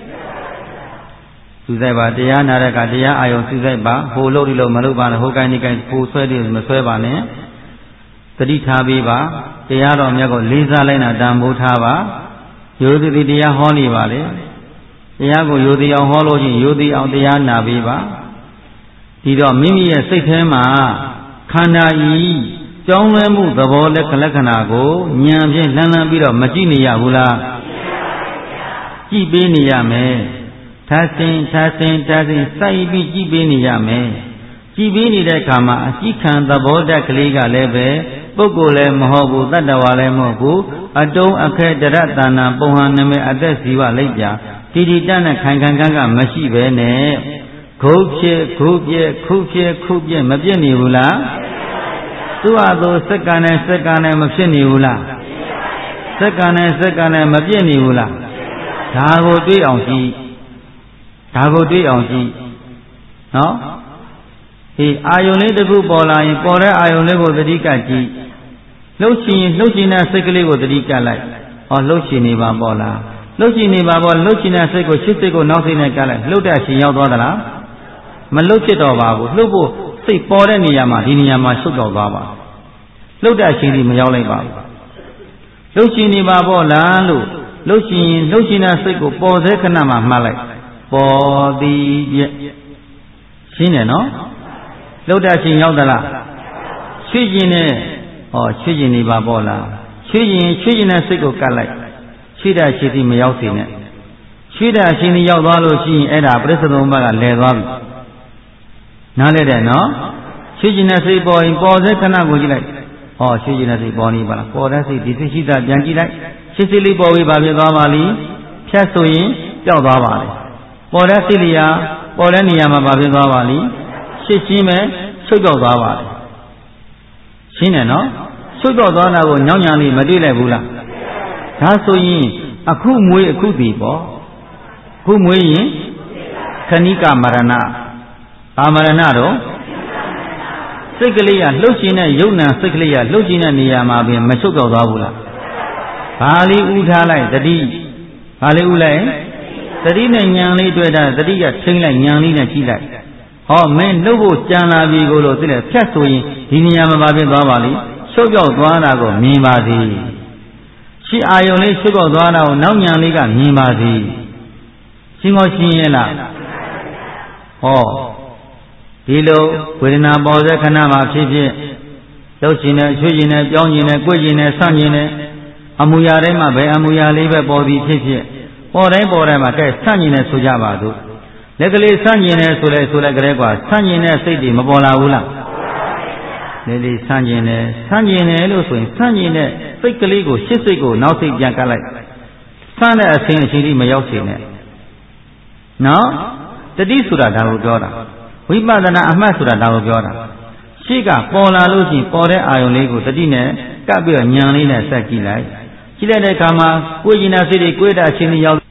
စူးစိုက်ပါတရားနာတဲ့အခါတရားအာယုန်စူးစိုက်ပါဟိုလို့ဒီလို့မလုပ်ပါနဲ့ဟိုကိုင်းဒီကိုင်းဟိုဆွဲတယ်မဆွဲပါနဲ့သတိထားပေးပါတရားတော်မြတ်ကိုလေးစားလိုက်တာတန်ဖိုးထားပါယောသီတရားဟောနေပါလေတရားကိုယောသီအောင်ဟောလို့ချင်းယောသီအောင်တရားနာပေးပါဒီတော့မိမိရဲ့စိတ်ထဲမှာခန္ဓာဤကြောင်းလဲမှုသဘောလက္ခလက္ခဏာကိုဉာဏ်ဖြင့်လှမ်းလှမ်းပြီးတော့မကြည့်နေရဘူးလားကြည့်ပေးနေရမယ်သာစင်သာစင်သာစင်စိုက်ပြီးကြည့်ပေးနေရမယ်ကြည့်ပေးနေတဲ့အခါမှာအကြည့်ခံသဘောတက်ကလေးကလည်းပဲပုဂ္ဂိုလ်လည်းမဟုတ်ဘူးတတ္တဝါလည်းမဟုတ်ဘူးအတုံးအခဲတရတဏပုံဟံနမေအသက်ဇီဝလိုက်ပြတိတိတတ်နဲ့ခိုင်ခံခံကမရှိပဲနဲ့ဂုတ်ဖြစ်ခုပြက်ခုဖြစ်ခုပြက်မပြည့်နေဘူးလားသူ့အသူစက္ကန့်နဲ့စက္ကန့်နဲ့မဖြစ်နေဘူးလားစက္ကန့်နဲ့စက္ကန့်နဲ့မပြည့်နေဘူးလားဒါကိုတွေးအောင်ကြည့်ဒါကိုတွေးအောင်ကြည့်နော်ဒီအာယုန်လေးတစ်ခုပေါ်လာရင်ပေါ်တဲ့အာယုန်လေးကိုသတိကကြည့်လှုပ်ရှင်လှုပ်ရှင်တဲ့စိတ်ကလေးကိုသတိကလိုက်ဟောလှုပ်ရှင်နေပါပေါ်လားလှုပ်ရှင်နေပါပေါ်လှုပ်ရှင်တဲ့စိတ်ကိုရှစ်စိတ်ကိုနောက်စိတ်နဲ့ကလိုက်လှုပ်တဲ့ရှင်ရောက်သွားသလားမလှုပ်ဖြစ်တော့ပါဘူးလှုပ်ဖို့စိတ်ပေါ်တဲ့နေရာမှာဒီနေရာမှာရှုပ်တော့သွားပါလှုပ်တဲ့ရှင်ဒီမရောက်လိုက်ပါဘူးလှုပ်ရှင်နေပါပေါ်လားလို့လှုပ်ရှင်လှုပ်ရှင်တဲ့စိတ်ကိုပေါ်စေခဏမှမှတ်လိုက်ပေါ်သည်ပြရှင်းတယ်နော်လှုပ်တဲ့ရှင်ရောက်သလားချွေ့ရင်နဲ့ဟောချွေ့ရင်နေပါပေါ်လားချွေ့ရင်ချွေ့ရင်တဲ့စိတ်ကိုကတ်လိုက်ချွေ့တဲ့ရှင်ဒီမရောက်စေနဲ့ချွေ့တဲ့ရှင်ဒီရောက်သွားလို့ရှိရင်အဲ့ဒါပရိစ္ဆေသမုပ္ပါဒ်ကလဲသွားပြီနားလဲတယ်နော်ရှိကျင်တဲ့စိတ်ပေါ်ရင်ပေါ်တဲ့ခဏကိုကြည့်လိုက်ဟောရှိကျင်တဲ့စိတ်ပေါ်နေပါလားပေါ်တဲ့စိတ်ဒီစိတ်ရှိတာပြန်ကြည့်လိုက်ရှိစိတ်လေးပေါ်ပြီးပါဖြစ်သွားပါလိဖြတ်ဆိုရင်ပျောက်သွားပါလေပေါ်တဲ့စိတ်လေးဟာပေါ်တဲ့နေရာမှာပါဖြစ်သွားပါလိရှိချင်းပဲချုပ်ပြောက်သွားပါလေရှင်းတယ်နော်ချုပ်ပြောက်သွားတာကိုညောင်းညာလေးမတွေ့လိုက်ဘူးလားဒါဆိုရင်အခုမွေးအခုတည်ပေါ့အခုမွေးရင်ခဏိကမရဏဘာမရဏတော့စိတ်ကလေးကလှုပ်ရှင်တဲ့ယုံနာစိတ်ကလေးကလှုပ်ရှင်တဲ့နေရာမှာပင်မချုပ်ပြောက်သွားဘူးလားဘာလေးဥထားလိုက်တတိဘာလေးဥလိုက်တတိနဲ့ညာလေးတွေ့တာတတိကထိမ့်လိုက်ညာလေးနဲ့ကြည့်လိုက်ဟောမင်းလှုပ်ဖို့ကြံလာပြီကိုလို့သိတယ်ဖြတ်ဆိုရင်ဒီနေရာမှာဘာဖြစ်သွားပါလိချုပ်ပြောက်သွားတာကိုမြင်ပါသည်ရှိအာယုံလေးချုပ်ပြောက်သွားတာကိုနောက်ညာလေးကမြင်ပါသည်ရှင်းကောရှင်းရဲ့လားဟောဒီလိုဝေဒနာပေါ်တဲ့ခဏမှာဖြစ်ဖြစ်လှုပ်ရှင်နဲ့ချွေးရှင်နဲ့ပြောင်းရှင်နဲ့ကြွေ့ရှင်နဲ့ဆန့်ရှင်နဲ့အမူအရာတိုင်းမှာပဲအမူအရာလေးပဲပေါ်ပြီးဖြစ်ဖြစ်ပေါ်တိုင်းပေါ်တိုင်းမှာကဲဆန့်ရှင်နဲ့ဆိုကြပါစို့လက်ကလေးဆန့်ရှင်နဲ့ဆိုလဲဆိုလဲကြဲကွာဆန့်ရှင်တဲ့စိတ်တွေမပေါ်လာဘူးလားလေလေဆန့်ရှင်နဲ့ဆန့်ရှင်နဲ့လို့ဆိုရင်ဆန့်ရှင်တဲ့စိတ်ကလေးကိုရှစ်စိတ်ကိုနောက်စိတ်ပြန်ကပ်လိုက်ဆန့်တဲ့အစဉ်အရှိကြီးမရောက်စေနဲ့နော်တတိဆိုတာဒါကိုပြောတာဝိပဿနာအမှတ်ဆိုတာဒါကိုပြောတာရှိကပေါ်လာလို့ရှိရင်ပေါ်တဲ့အာယုံလေးကိုတတိနဲ့ကပ်ပြီးတော့ညံလေးနဲ့ဆက်ကြည့်လိုက်ကြည့်လိုက်တဲ့အခါမှာကိုယ်ကျင်တဲ့စိတ်တွေကိုယ်တဲ့အချင်းကြီးရောက်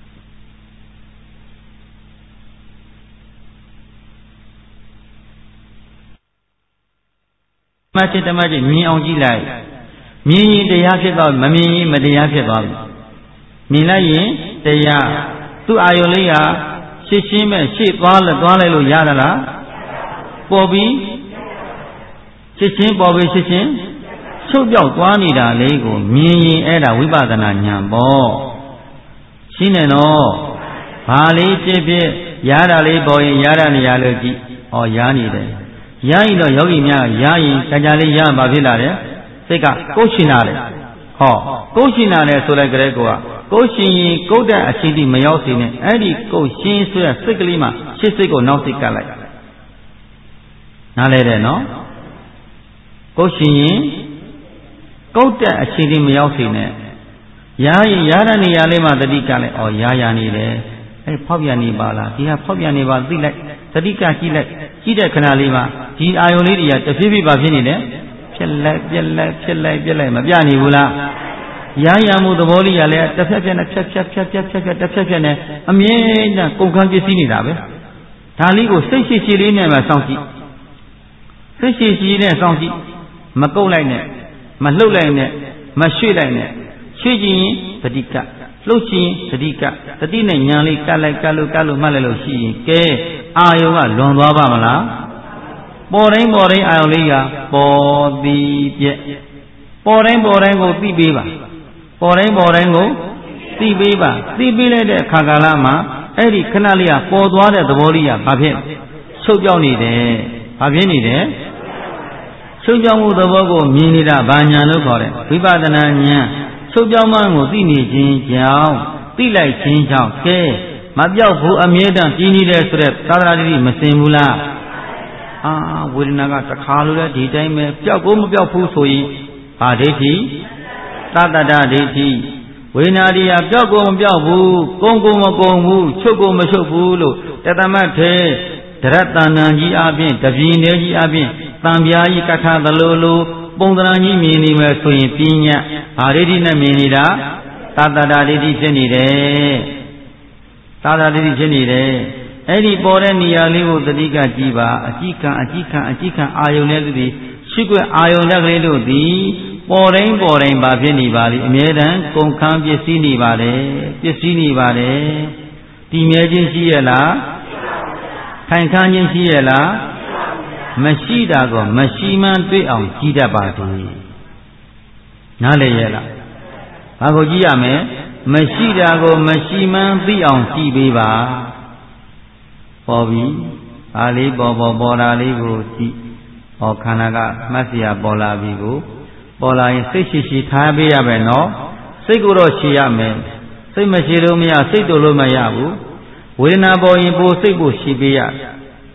မချစ်တမချစ်မြင်အောင်ကြည့်လိုက်မြင်ရင်တရားဖြစ်သွားမမြင်ရင်မတရားဖြစ်သွားပြီမြင်လိုက်ရင်တရားသူ့အာယုံလေးကရှင်းရှင်းမဲ့ရှေ့သွားလဲသွားလိုက်လို့ရတာလားပေါ်ပြီးရှင်းရှင်းပေါ်ပြီးရှင်းရှင်းချုပ်ပြောက်သွားနေတာလေးကိုမြင်ရင်အဲ့ဒါဝိပဿနာဉာဏ်ပေါ့ရှင်းတယ်နော်ဘာလေးဖြစ်ဖြစ်ရတာလေးပေါ်ရင်ရတာနေရာလို့ကြည့်ဩရနေတယ်ရရင်တော့ယောဂီများရရင်ကြာကြာလေးရမှာဖြစ်လာတယ်စိတ်ကကိုယ်ရှင်လာတယ်ဟောကိုယ်ရှင်လာတယ်ဆိုလိုက်ကြတဲ့ကောကိုယ်ရှင်ရင်ကိုယ်တဲ့အချင်းတိမရောက်စေနဲ့အဲ့ဒီကိုယ်ရှင်ဆိုရစိတ်ကလေးမှာရှစ်စိတ်ကိုနောက်စိတ်ကပ်လိုက်နားလဲတယ်နော်ကိုယ်ရှင်ရင်ကိုယ်တဲ့အချင်းတိမရောက်စေနဲ့ရရင်ရတဲ့နေရာလေးမှာတတိကလည်းဩရရနေတယ်အဲ့ဖောက်ပြန်နေပါလားဒီဟာဖောက်ပြန်နေပါသိလိုက်တတိကကြည့်လိုက်ကြည့်တဲ့ခဏလေးမှာဒီအာယုံလေးတွေကတဖြည်းဖြည်းပါဖြစ်နေတယ်ဖြစ်လိုက်ပြက်လိုက်ဖြစ်လိုက်ပြက်လိုက်မပြနေဘူးလားရရမှုသဘောလေးရလဲတစ်ဖြက်ဖြက်နဲ့ဖြက်ဖြက်ဖြက်ဖြက်ဖြက်ဖြက်တစ်ဖြက်ဖြက်နဲ့အမြဲတမ်းကုန်ခန်းပစ္စည်းနေတာပဲဒါလေးကိုစိတ်ရှိရှိလေးနဲ့မှစောင့်ကြည့်စိတ်ရှိရှိနဲ့စောင့်ကြည့်မကုတ်လိုက်နဲ့မလှုပ်လိုက်နဲ့မရွှေ့လိုက်နဲ့ရွှေ့ကြည့်ရင်တတိကလှုပ်ခြင်းတတိကတတိနဲ့ညာလေးကတ်လိုက်ကတ်လို့ကတ်လို့မှတ်လိုက်လို့ရှိရင်ကဲအာယုံကလွန်သွားပါမလားပေါ်တိုင်းပေါ်တိုင်းအာယုံလေးကပေါ်သည်ပြက်ပေါ်တိုင်းပေါ်တိုင်းကိုသိပေးပါပေါ်တိုင်းပေါ်တိုင်းကိုသိပေးပါသိပေးလိုက်တဲ့အခါကာလမှာအဲ့ဒီခဏလေးကပေါ်သွားတဲ့သဘောလေးကဘာဖြစ်ချုပ်ပြောက်နေတယ်ဘာဖြစ်နေတယ်ချုပ်ပြောက်မှုသဘောကိုမြင်နေတာဘာညာလို့ခေါ်တယ်ဝိပဿနာဉာဏ်ချုပ်ပြောက်မှကိုသိနေခြင်းကြောင့်သိလိုက်ခြင်းကြောင့်ကဲမပြောက်ဘူးအမြဲတမ်းကြီးနေတယ်ဆိုတဲ့သာသနာ့တိမစင်ဘူးလားအာဝေဒနာကတစ်ခါလို့လည်းဒီတိုင်းပဲပျောက်ကိုမပျောက်ဘူးဆိုရင်ဘာဒိဋ္ဌိသတ္တတဒိဋ္ဌိဝေဒနာဒီဟာပျောက်ကိုမပျောက်ဘူးကုန်းကိုမကုန်းဘူးချုပ်ကိုမချုပ်ဘူးလို့တသမတ်ထေဒရတ္တဏံကြီးအပြင်တပြင်းတည်းကြီးအပြင်တံပြားကြီးကထသလိုလိုပုံသဏ္ဍာန်ကြီးမြင်နေမယ်ဆိုရင်ပြညာဘာဒိဋ္ဌိနဲ့မြင်နေတာသတ္တတဒိဋ္ဌိဖြစ်နေတယ်သာသာတိဖြစ်နေတယ်အဲ့ဒီပေါ်တဲ့နေရာလေးကိုတတိကကြည့်ပါအကြည့်ခံအကြည့်ခံအကြည့်ခံအာယုန်နဲ့သူသည်ရှိခွင့်အာယုန်တက်ကလေးတို့သည်ပေါ်တိုင်းပေါ်တိုင်းပါဖြစ်နေပါလိအမြဲတမ်းကုန်ခန်းပစ္စည်းနေပါတယ်ပစ္စည်းနေပါတယ်တည်မြဲခြင်းရှိရဲ့လားခိုင်ခန်းခြင်းရှိရဲ့လားမရှိတာကောမရှိမှန်းတွေ့အောင်ကြည့်တတ်ပါသည်နားလည်ရဲ့လားဘာကိုကြည့်ရမလဲမရှိတာကိုမရှိမှန်းသိအောင်ကြည့်ပေးပါပေါ်ပြီအားလေးပေါ်ပေါ်ပေါ်လာလေးကိုကြည့်ဟောခန္ဓာကမှတ်เสียပေါ်လာပြီကိုပေါ်လာရင်စိတ်ရှိရှိထားပေးရမယ်နော်စိတ်ကိုတော့ရှည်ရမယ်စိတ်မရှိလို့မရစိတ်တို့လို့မရဘူးဝေဒနာပေါ်ရင်ပိုစိတ်ကိုရှည်ပေးရ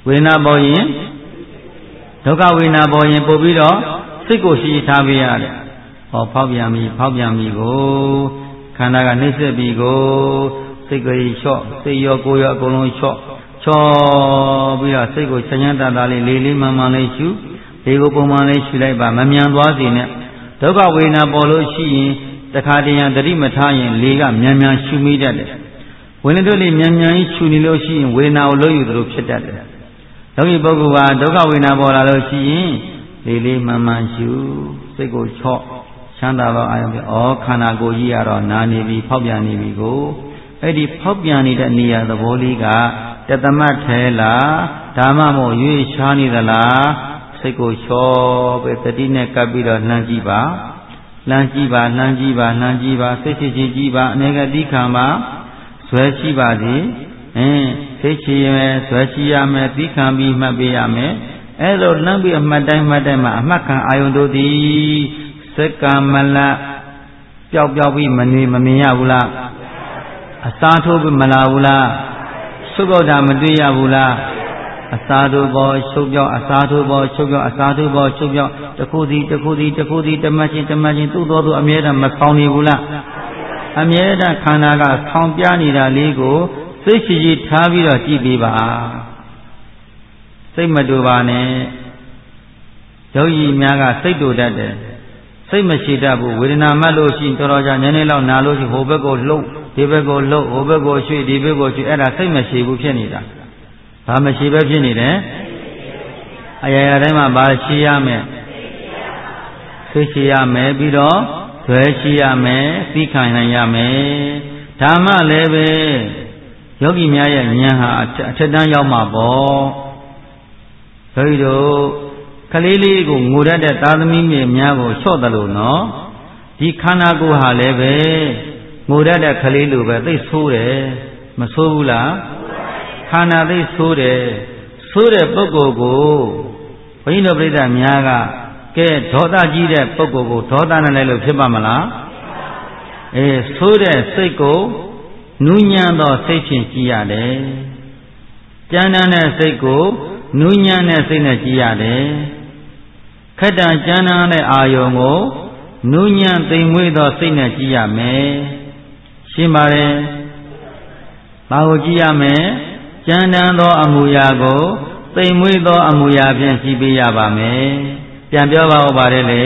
ဝေဒနာပေါ်ရင်ဒုက္ခဝေဒနာပေါ်ရင်ပို့ပြီးတော့စိတ်ကိုရှိထားပေးရတယ်ဟောဖောက်ပြန်ပြီဖောက်ပြန်ပြီကိုခန္ဓာကနှိမ့်ဆက်ပြီကိုစိတ်ကိုလျှော့စိတ်ရောကိုယ်ရောအကုန်လုံးလျှော့ချောပြီးတော့စိတ်ကိုချမ်းချမ်းသာသာလေးလေးလေးမှန်မှန်လေးရှုဒီကိုပုံမှန်လေးရှုလိုက်ပါမမြန်သွားစေနဲ့ဒုက္ခဝေဒနာပေါ်လို့ရှိရင်တခါတည်းရန်တတိမထားရင်လေကမြန်မြန်ရှုမိတတ်တယ်ဝေဒနာတို့လေးမြန်မြန်ရှုနေလို့ရှိရင်ဝေဒနာကိုလို့ယူသလိုဖြစ်တတ်တယ်ယောဂီပုဂ္ဂိုလ်ကဒုက္ခဝေဒနာပေါ်လာလို့ရှိရင်လေးလေးမှန်မှန်ရှုစိတ်ကိုချော့ချမ်းသာသောအာရုံဖြင့်ဩခန္ဓာကိုယ်ကြီးကတော့နာနေပြီဖောက်ပြန်နေပြီကိုအဲ့ဒီဖောက်ပြန်နေတဲ့နေရာသဘောလေးကတသမတ်ထဲလားဒါမှမဟုတ်ရွေးရှားနေသလားစိတ်ကိုချော့ပဲတတိနဲ့ကပ်ပြီးတော့လှမ်းကြည့်ပါလှမ်းကြည့်ပါလှမ်းကြည့်ပါလှမ်းကြည့်ပါစိတ်ချကြည့်ပါအနေကတိခံပါဇွဲရှိပါစေအင်းသိချရမယ်ဇွဲရှိရမယ်သီးခံပြီးမှတ်ပေးရမယ်အဲလိုလှမ်းပြီးအမှတ်တိုင်းမှတ်တိုင်းမှာအမှတ်ခံအာယုန်တို့သည်စက္ကမလပျောက်ပျောက်ပြီးမနေမမြင်ရဘူးလားအစားထိုးပြီးမလာဘူးလားရှုပ်တော့တာမတွေ့ရဘူးလားအစားထိုးပေါ်ရှုပ်ပြောက်အစားထိုးပေါ်ရှုပ်ပြောက်အစားထိုးပေါ်ရှုပ်ပြောက်တစ်ခုစီတစ်ခုစီတစ်ခုစီတမချင်းတမချင်းသူ့တော်သူအမြဲတမ်းမဆောင်နေဘူးလားအမြဲတမ်းခန္ဓာကဆောင်းပြနေတာလေးကိုစိတ်ရှိရှိထားပြီးတော့ကြည့်ပေးပါစိတ်မတူပါနဲ့ယောဂီများကစိတ်တူတတ်တယ်စိတ်မရှိတတ်ဘူးဝေဒနာမှတ်လို့ရှိရင်တော်တော်ကြာနည်းနည်းလောက်နာလို့ရှိဟိုဘက်ကိုလှုပ်ဒီဘက်ကိုလှုပ်ဟိုဘက်ကိုရွှေ့ဒီဘက်ကိုရွှေ့အဲ့ဒါစိတ်မရှိဘူးဖြစ်နေတာဘာမရှိပဲဖြစ်နေတယ်အရာရာတိုင်းမှာဘာရှိရမယ်စိတ်ရှိရမယ်ပြီးတော့ဇွဲရှိရမယ်သိခံနိုင်ရမယ်ဓမ္မလည်းပဲယောဂီများရဲ့ဉာဏ်ဟာအထက်တန်းရောက်မှာပေါ့ယောဂီတို့ကလေးလေးကိုငိုတတ်တဲ့သာသမီမြေများကိုလျှော့တယ်လို့နော်ဒီခန္ဓာကိုယ်ဟာလည်းပဲငိုတတ်တဲ့ကလေးလိုပဲသိဆိုးတယ်မဆိုးဘူးလားခန္ဓာသိဆိုးတယ်ဆိုးတဲ့ပုဂ္ဂိုလ်ကိုဘုန်းကြီးတို့ပြိဿများကကဲဒေါသကြီးတဲ့ပုဂ္ဂိုလ်ကိုဒေါသနဲ့လည်းလို့ဖြစ်ပါမလားအေးဆိုးတဲ့စိတ်ကိုနူးညံ့သောစိတ်ဖြင့်ကြည်ရတယ်ကြမ်းတမ်းတဲ့စိတ်ကိုနူးညံ့တဲ့စိတ်နဲ့ကြည်ရတယ်ခက်တံကြမ်းတမ်းတဲ့အာယုံကိုနူးညံ့သိမ်မွေ့သောစိတ်နဲ့ကြည်ရမယ်ရှင်းပါတယ်ဘာကိုကြည်ရမယ်ကြမ်းတမ်းသောအမူအရာကိုသိမ်မွေ့သောအမူအရာဖြင့်ကြည်ပေးရပါမယ်ပြန်ပြောပါဦးပါတယ်လေ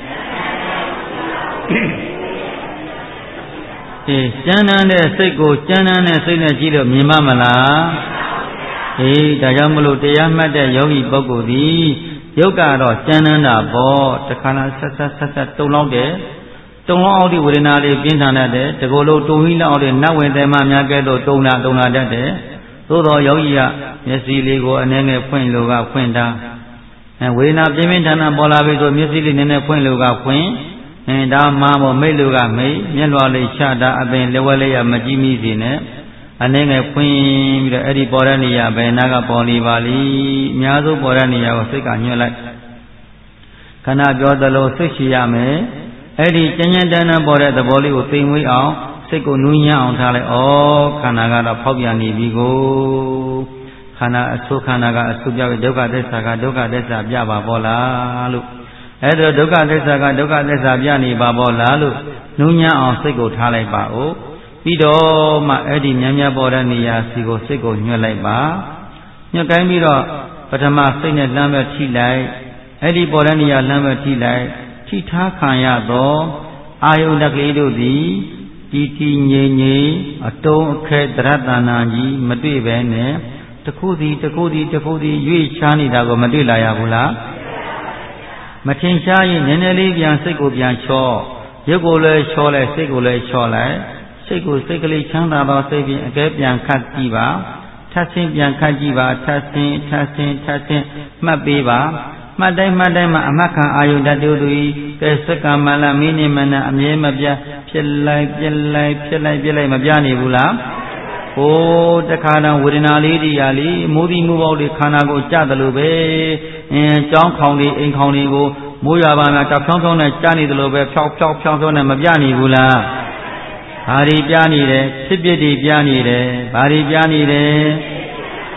အေးကြမ်းတမ်းတဲ့စိတ်ကိုကြမ်းတမ်းတဲ့စိတ်နဲ့ကြည့်လို့မြင်ပါမလားအေးဒါကြောင့်မလို့တရားမှတ်တဲ့ယောဂီပုဂ္ဂိုလ်သည်ယုတ်ကတော့ကြမ်းတမ်းတာပေါ့တခါလားဆက်ဆက်ဆက်ဆက်တုံလောက်တယ်တုံလောက်အောက်ဒီဝေဒနာလေးပြင်းထန်တတ်တယ်တကောလို့တုံဟိလောက်အောက်ဒီနတ်ဝင်တယ်မှများကဲတော့တုံတာတုံတာတတ်တယ်သို့တော်ယောဂီကမျက်စိလေးကိုအနေနဲ့ဖွင့်လို့ကဖွင့်တာအဲဝေဒနာပြင်းပြင်းထန်ထန်ပေါ်လာပြီဆိုမျက်စိလေးနည်းနည်းဖွင့်လို့ကဖွင့်အဲဒါမှမို့မိတ်လို့ကမိတ်မျက်လွှာလေးချတာအပင်လက်ဝဲလေးရမကြည့်မိစေနဲ့အနေနဲ့ဖွင့်ပြီးတော့အဲ့ဒီပေါ်တဲ့နေရာဘယ်နာကပေါ်နေပါလိအများဆုံးပေါ်တဲ့နေရာကိုစိတ်ကညှို့လိုက်ခဏပြောသလိုစိတ်ရှိရမယ်အဲ့ဒီကျဉ်းကျဉ်းတန်းတန်းပေါ်တဲ့သဘောလေးကိုသိမ်မွေးအောင်စိတ်ကိုနူးညံ့အောင်ထားလိုက်ဩခန္ဓာကတော့ဖောက်ပြန်နေပြီကိုခန္ဓာအဆုခန္ဓာကအဆုပြောက်ဒုက္ခသစ္စာကဒုက္ခသစ္စာပြပါပေါ်လားလို့အဲ့ဒါဒုက္ခသစ္စာကဒုက္ခသစ္စာပြနေပါပေါ်လားလို့နူးညံ့အောင်စိတ်ကိုထားလိုက်ပါဦးပြီးတော့မှအဲ့ဒီမြတ်မြတ်ပေါ်တဲ့နေရာစီကိုစိတ်ကိုညှွှတ်လိုက်ပါညှွှတ်တိုင်းပြီးတော့ပထမစိတ်နဲ့လမ်းပဲထိလိုက်အဲ့ဒီပေါ်တဲ့နေရာလမ်းပဲထိလိုက်ထိထားခံရသောအာယုန်တကလေးတို့သည်တီတီငြိမ်ငြိမ်အတုံးအခဲတရတနာကြီးမတွေ့ပဲနဲ့တခုစီတခုစီတခုစီရွေ့ချားနေတာကိုမတွေ့လာရဘူးလားမထင်ရှားရင်နည်းနည်းလေးပြန်စိတ်ကိုပြန်ချောရုပ်ကိုလည်းချောလိုက်စိတ်ကိုလည်းချောလိုက်စိတ်ကိုစိတ်ကလေးချမ်းသာသောစိတ်ဖြင့်အကဲပြန်ခတ်ကြည့်ပါထပ်ဆင်းပြန်ခတ်ကြည့်ပါထပ်ဆင်းထပ်ဆင်းထပ်ဆင်းမှတ်ပေးပါမှတ်တိုင်းမှတ်တိုင်းမှာအမှတ်ခံအာယုန်တတူတူဤကဲစက္ကမလမိနိမနအမြဲမပြဖြစ်လိုက်ပြက်လိုက်ဖြစ်လိုက်ပြက်လိုက်မပြနေဘူးလားဟိုတခါတည်းဝေဒနာလေးတရားလေးမိုးဒီမိုးပေါက်လေးခန္ဓာကိုကြတယ်လို့ပဲအင်းကြောင်းခေါင်လေးအိမ်ခေါင်လေးကိုမိုးရွာပါများတောက်ဖြောင်းဖြောင်းနဲ့ကြားနေတယ်လို့ပဲဖြောက်ဖြောက်ဖြောင်းဖြောင်းနဲ့မပြနေဘူးလားဘာတွေပြနေတယ်ဖြစ်ဖြစ်တွေပြနေတယ်ဘာတွေပြနေတယ်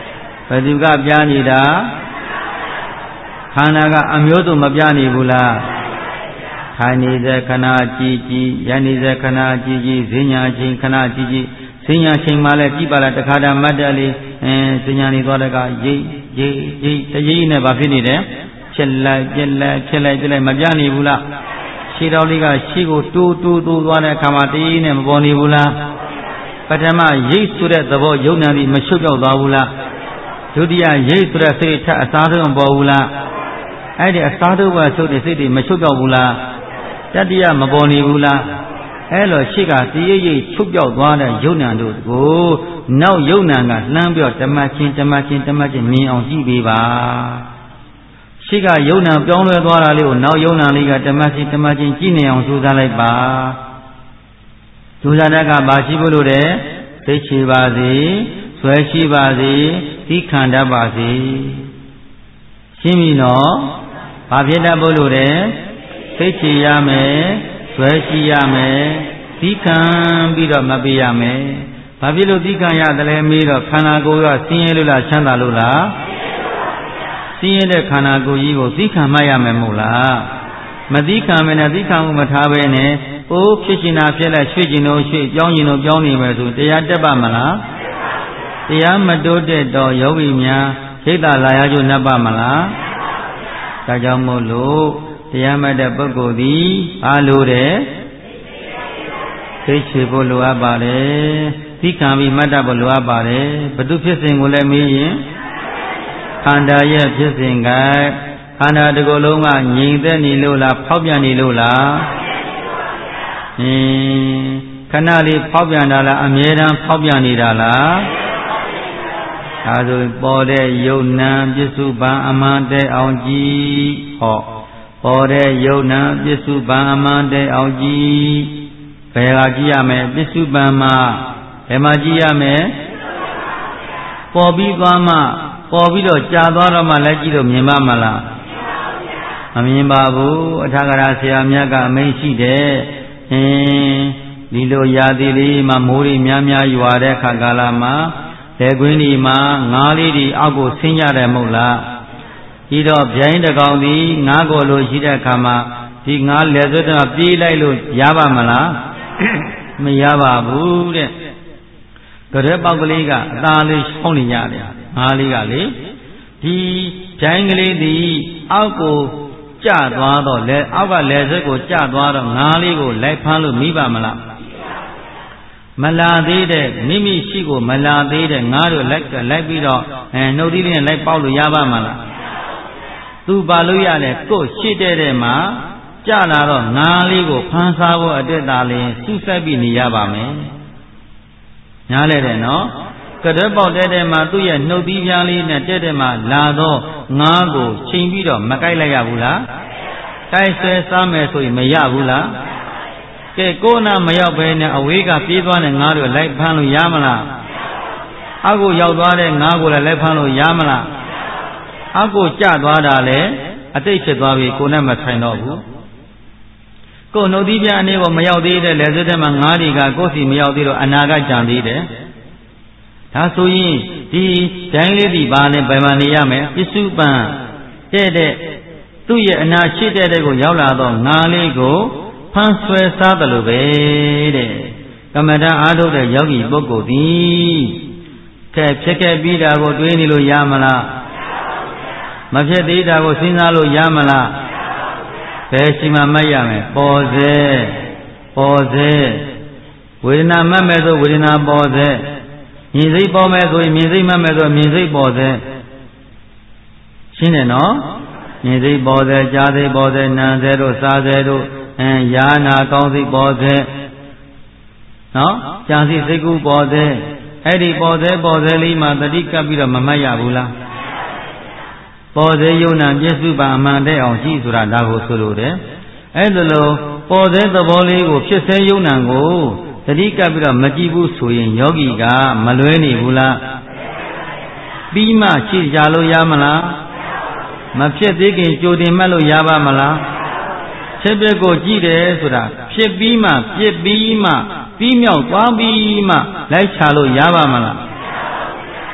ဘယ်သူကပြနေတာခန္ဓာကအမျိုးစုံမပြနေဘူးလားထိုင်နေတဲ့ခဏကြည်ကြည်ရနေတဲ့ခဏကြည်ကြည်ဈဉ္ညာချင်းခဏကြည်ကြည်ဈဉ္ညာချင်းမှလည်းကြည်ပါလားတခါတည်းမတ်တက်လေးအဲဈဉ္ညာနေသွားတဲ့ကရိပ်ရိပ်ရိပ်တရိပ်နဲ့ဘာဖြစ်နေတယ်ဖြစ်လိုက်ပြက်လိုက်ဖြစ်လိုက်ပြက်လိုက်မပြနေဘူးလားခြေတော်လေးကရှေ့ကိုတိုးတိုးတိုးသွားတဲ့အခါမှာတရိပ်နဲ့မပေါ်နေဘူးလားပထမရိပ်ဆိုတဲ့သဘောယုံနာပြီးမချုပ်ပြောက်သွားဘူးလားဒုတိယရိပ်ဆိုတဲ့စိတ်ထအစားဆုံးမပေါ်ဘူးလားအဲ့ဒီအစားဆုံးကချုပ်တဲ့စိတ်တွေမချုပ်ပြောက်ဘူးလားတတိယမပေါ်နေဘူးလားအဲ့လိုရှိကတရိပ်ရိပ်ချုပ်ပြောက်သွားတဲ့ယုံနာတို့ကိုနောက်ယုံနာကလှမ်းပြောဓမ္မချင်းဓမ္မချင်းဓမ္မချင်းမြင်အောင်ကြည့်ပေးပါရှိကယုံနာပြောင်းလဲသွားတာလေးကိုနောက်ယုံနာလေးကဓမ္မချင်းဓမ္မချင်းကြည့်နေအောင်ကြိုးစားလိုက်ပါကြိုးစားတဲ့အခါဘာရှိဖို့လို့တဲ့သိရှိပါစေဆွဲရှိပါစေသီးခံတတ်ပါစေရှင်းပြီနော်ဘာဖြစ်တတ်ဖို့လို့တဲ့သိရှိရမယ်ဆွဲရှိရမယ်သီးခံပြီးတော့မပေးရမယ်ဘာဖြစ်လို့သီးခံရတယ်လဲမေးတော့ခန္ဓာကိုယ်ကဆင်းရဲလို့လားချမ်းသာလို့လားဆင်းရဲတဲ့ခန္ဓာကိုယ်ကြီးကိုသီးခံမှတ်ရမယ်မို့လားမသီးခံမနဲ့သီးခံမှုမထားဘဲနဲ့အိုးဖြစ်ရှင်တာဖြစ်လိုက်ရွှေ့ကျင်လို့ရွှေ့ပြောင်းကျင်လို့ပြောင်းနေမယ်ဆိုတရားတက်ပါမလားတရားမတိုးတက်တော့ယောဂီများစိတ်သာလာရကြနှပ်ပါမလားဒါကြောင့်မို့လို့တရားမှတ်တဲ့ပုဂ္ဂိုလ်သည်အားလို့တဲ့သိချေဖို့လိုအပ်ပါတယ်သီးခံပြီးမှတ်တတ်ဖို့လိုအပ်ပါတယ်ဘု து ဖြစ်စဉ်ကိုလည်းမေးရင်ခန္ဓာရဲ့ဖြစ်စဉ်ကခန္ဓာတစ်ခုလုံးကငြိမ်သက်နေလို့လားဖောက်ပြန်နေလို့လားအင်းခဏလေးဖောက်ပြန်တာလားအမြဲတမ်းဖောက်ပြန်နေတာလားဒါဆိုပေါ်တဲ့ယုံနာပစ္စုပန်အမှန်တည်းအောင်ကြည့်ဟောပေါ်တဲ့ယုံနာပစ္စုပန်အမှန်တည်းအောင်ကြည့်ဘယ်ကကြည့်ရမလဲပစ္စုပန်မှာဘယ်မှာကြည့်ရမလဲပေါ်ပြီးသွားမှပေါ်ပြီးတော့ကြာသွားတော့မှလည်းကြည့်လို့မြင်ပါမလားမမြင်ပါဘူးအထာဂရဆရာမြတ်ကအမိန့်ရှိတယ်အင်းဒီလိုရာသီလေးမှာမိုးတွေများများရွာတဲ့ခါကာလမှာလက်ကွင်းဒီမှာငါးလေးတွေအောက်ကိုဆင်းကြတယ်မဟုတ်လားဒီတော့ဗျိုင်းတကောင်ဒီငါးကိုလို့ရှိတဲ့အခါမှာဒီငါးလက်စွပ်တော့ပြေးလိုက်လို့ရပါမလားမရပါဘူးတဲ့ကြတဲ့ပေါက်ကလေးကအသားလေးရှောင်းနေရတယ်ငါးလေးကလေဒီဗျိုင်းကလေးဒီအောက်ကိုကျသွားတော့လေအောက်ကလက်စွပ်ကိုကျသွားတော့ငါးလေးကိုလိုက်ဖမ်းလို့မိပါမလားမလာသေးတဲ့မိမိရှိကိုမလာသေးတဲ့ငါးတို့လိုက်လိုက်ပြီးတော့အဲနှုတ်သီးလေးနဲ့လိုက်ပေါက်လို့ရပါမလားသူပါလို့ရတယ်ကိုယ်ရှိတဲ့တဲ့မှာကြလာတော့ငါးလေးကိုဖမ်းစားဖို့အတွက်သာလျှင်စုဆက်ပြီးနေရပါမယ်ညားလဲတယ်နော်ကတဲ့ပေါက်တဲ့တဲ့မှာသူ့ရဲ့နှုတ်သီးပြားလေးနဲ့တဲ့တဲ့မှာလာတော့ငါးကိုချိန်ပြီးတော့မကိုက်လိုက်ရဘူးလားတိုက်ဆွဲစားမယ်ဆိုရင်မရဘူးလားကဲကိုနာမရောက်ဘဲနဲ့အဝေးကပြေးသွားတဲ့ငါးတို့လိုက်ဖမ်းလို့ရမလားအောက်ကိုရောက်သွားတဲ့ငါးကိုလည်းလိုက်ဖမ်းလို့ရမလားအောက်ကိုကျသွားတာလေအတိတ်ဖြစ်သွားပြီကိုနဲ့မဆိုင်တော့ဘူးကိုနှုတ်သီးပြအနေကိုမရောက်သေးတဲ့လက်စွပ်ထဲမှာငါးတွေကကိုယ်စီမရောက်သေးတော့အနာကကြံသေးတယ်ဒါဆိုရင်ဒီဒိုင်းလေးဒီဘာနဲ့ဘယ်မှာနေရမလဲပစ္စုပန်တဲ့တဲ့သူ့ရဲ့အနာရှိတဲ့တဲ့ကိုရောက်လာတော့ငါးလေးကိုဖမ်းဆွဲစားတယ်လို့ပဲတဲ့ကမ္မဋ္ဌာန်းအားထုတ်တဲ့ယောဂီပုဂ္ဂိုလ်သည်ကဲဖြစ်ခဲ့ပြီးတာကိုတွေးနေလို့ရမလားမဖြစ်သေးတာကိုစဉ်းစားလို့ရမလားဘယ်ရှိမှမတ်ရမယ်ပေါ်စေပေါ်စေဝေဒနာမှတ်မယ်ဆိုဝေဒနာပေါ်စေမြင်စိတ်ပေါ်မယ်ဆိုရင်မြင်စိတ်မှတ်မယ်ဆိုမြင်စိတ်ပေါ်စေရှင်းတယ်နော်မြင်စိတ်ပေါ်စေကြားစိတ်ပေါ်စေနာစေတို့စားစေတို့အဲယာနာကောင်းစိတ်ပေါ်စေနော်ကြာစိတ်စိတ်ကူးပေါ်စေအဲ့ဒီပေါ်စေပေါ်စေလေးမှာတတိကပ်ပြီးတော့မမှတ်ရဘူးလားပေါ်စေယုံနာပြစ္စုပန်အမှန်တဲ့အောင်ရှိဆိုတာဒါကိုဆိုလိုတယ်အဲ့ဒါလို့ပေါ်စေသဘောလေးကိုဖြစ်စေယုံနာကိုတတိကပ်ပြီးတော့မကြည့်ဘူးဆိုရင်ယောဂီကမလွဲနေဘူးလားပြီးမှရှိကြလို့ရမလားမဖြစ်သေးခင်ကြိုတင်မှတ်လို့ရပါမလားဖြစ်ပျက်ကိုကြည့်တယ်ဆိုတာဖြစ်ပြီးမှပြစ်ပြီးမှပြီးမြောက်သွားပြီးမှလိုက်ချလို့ရပါမလား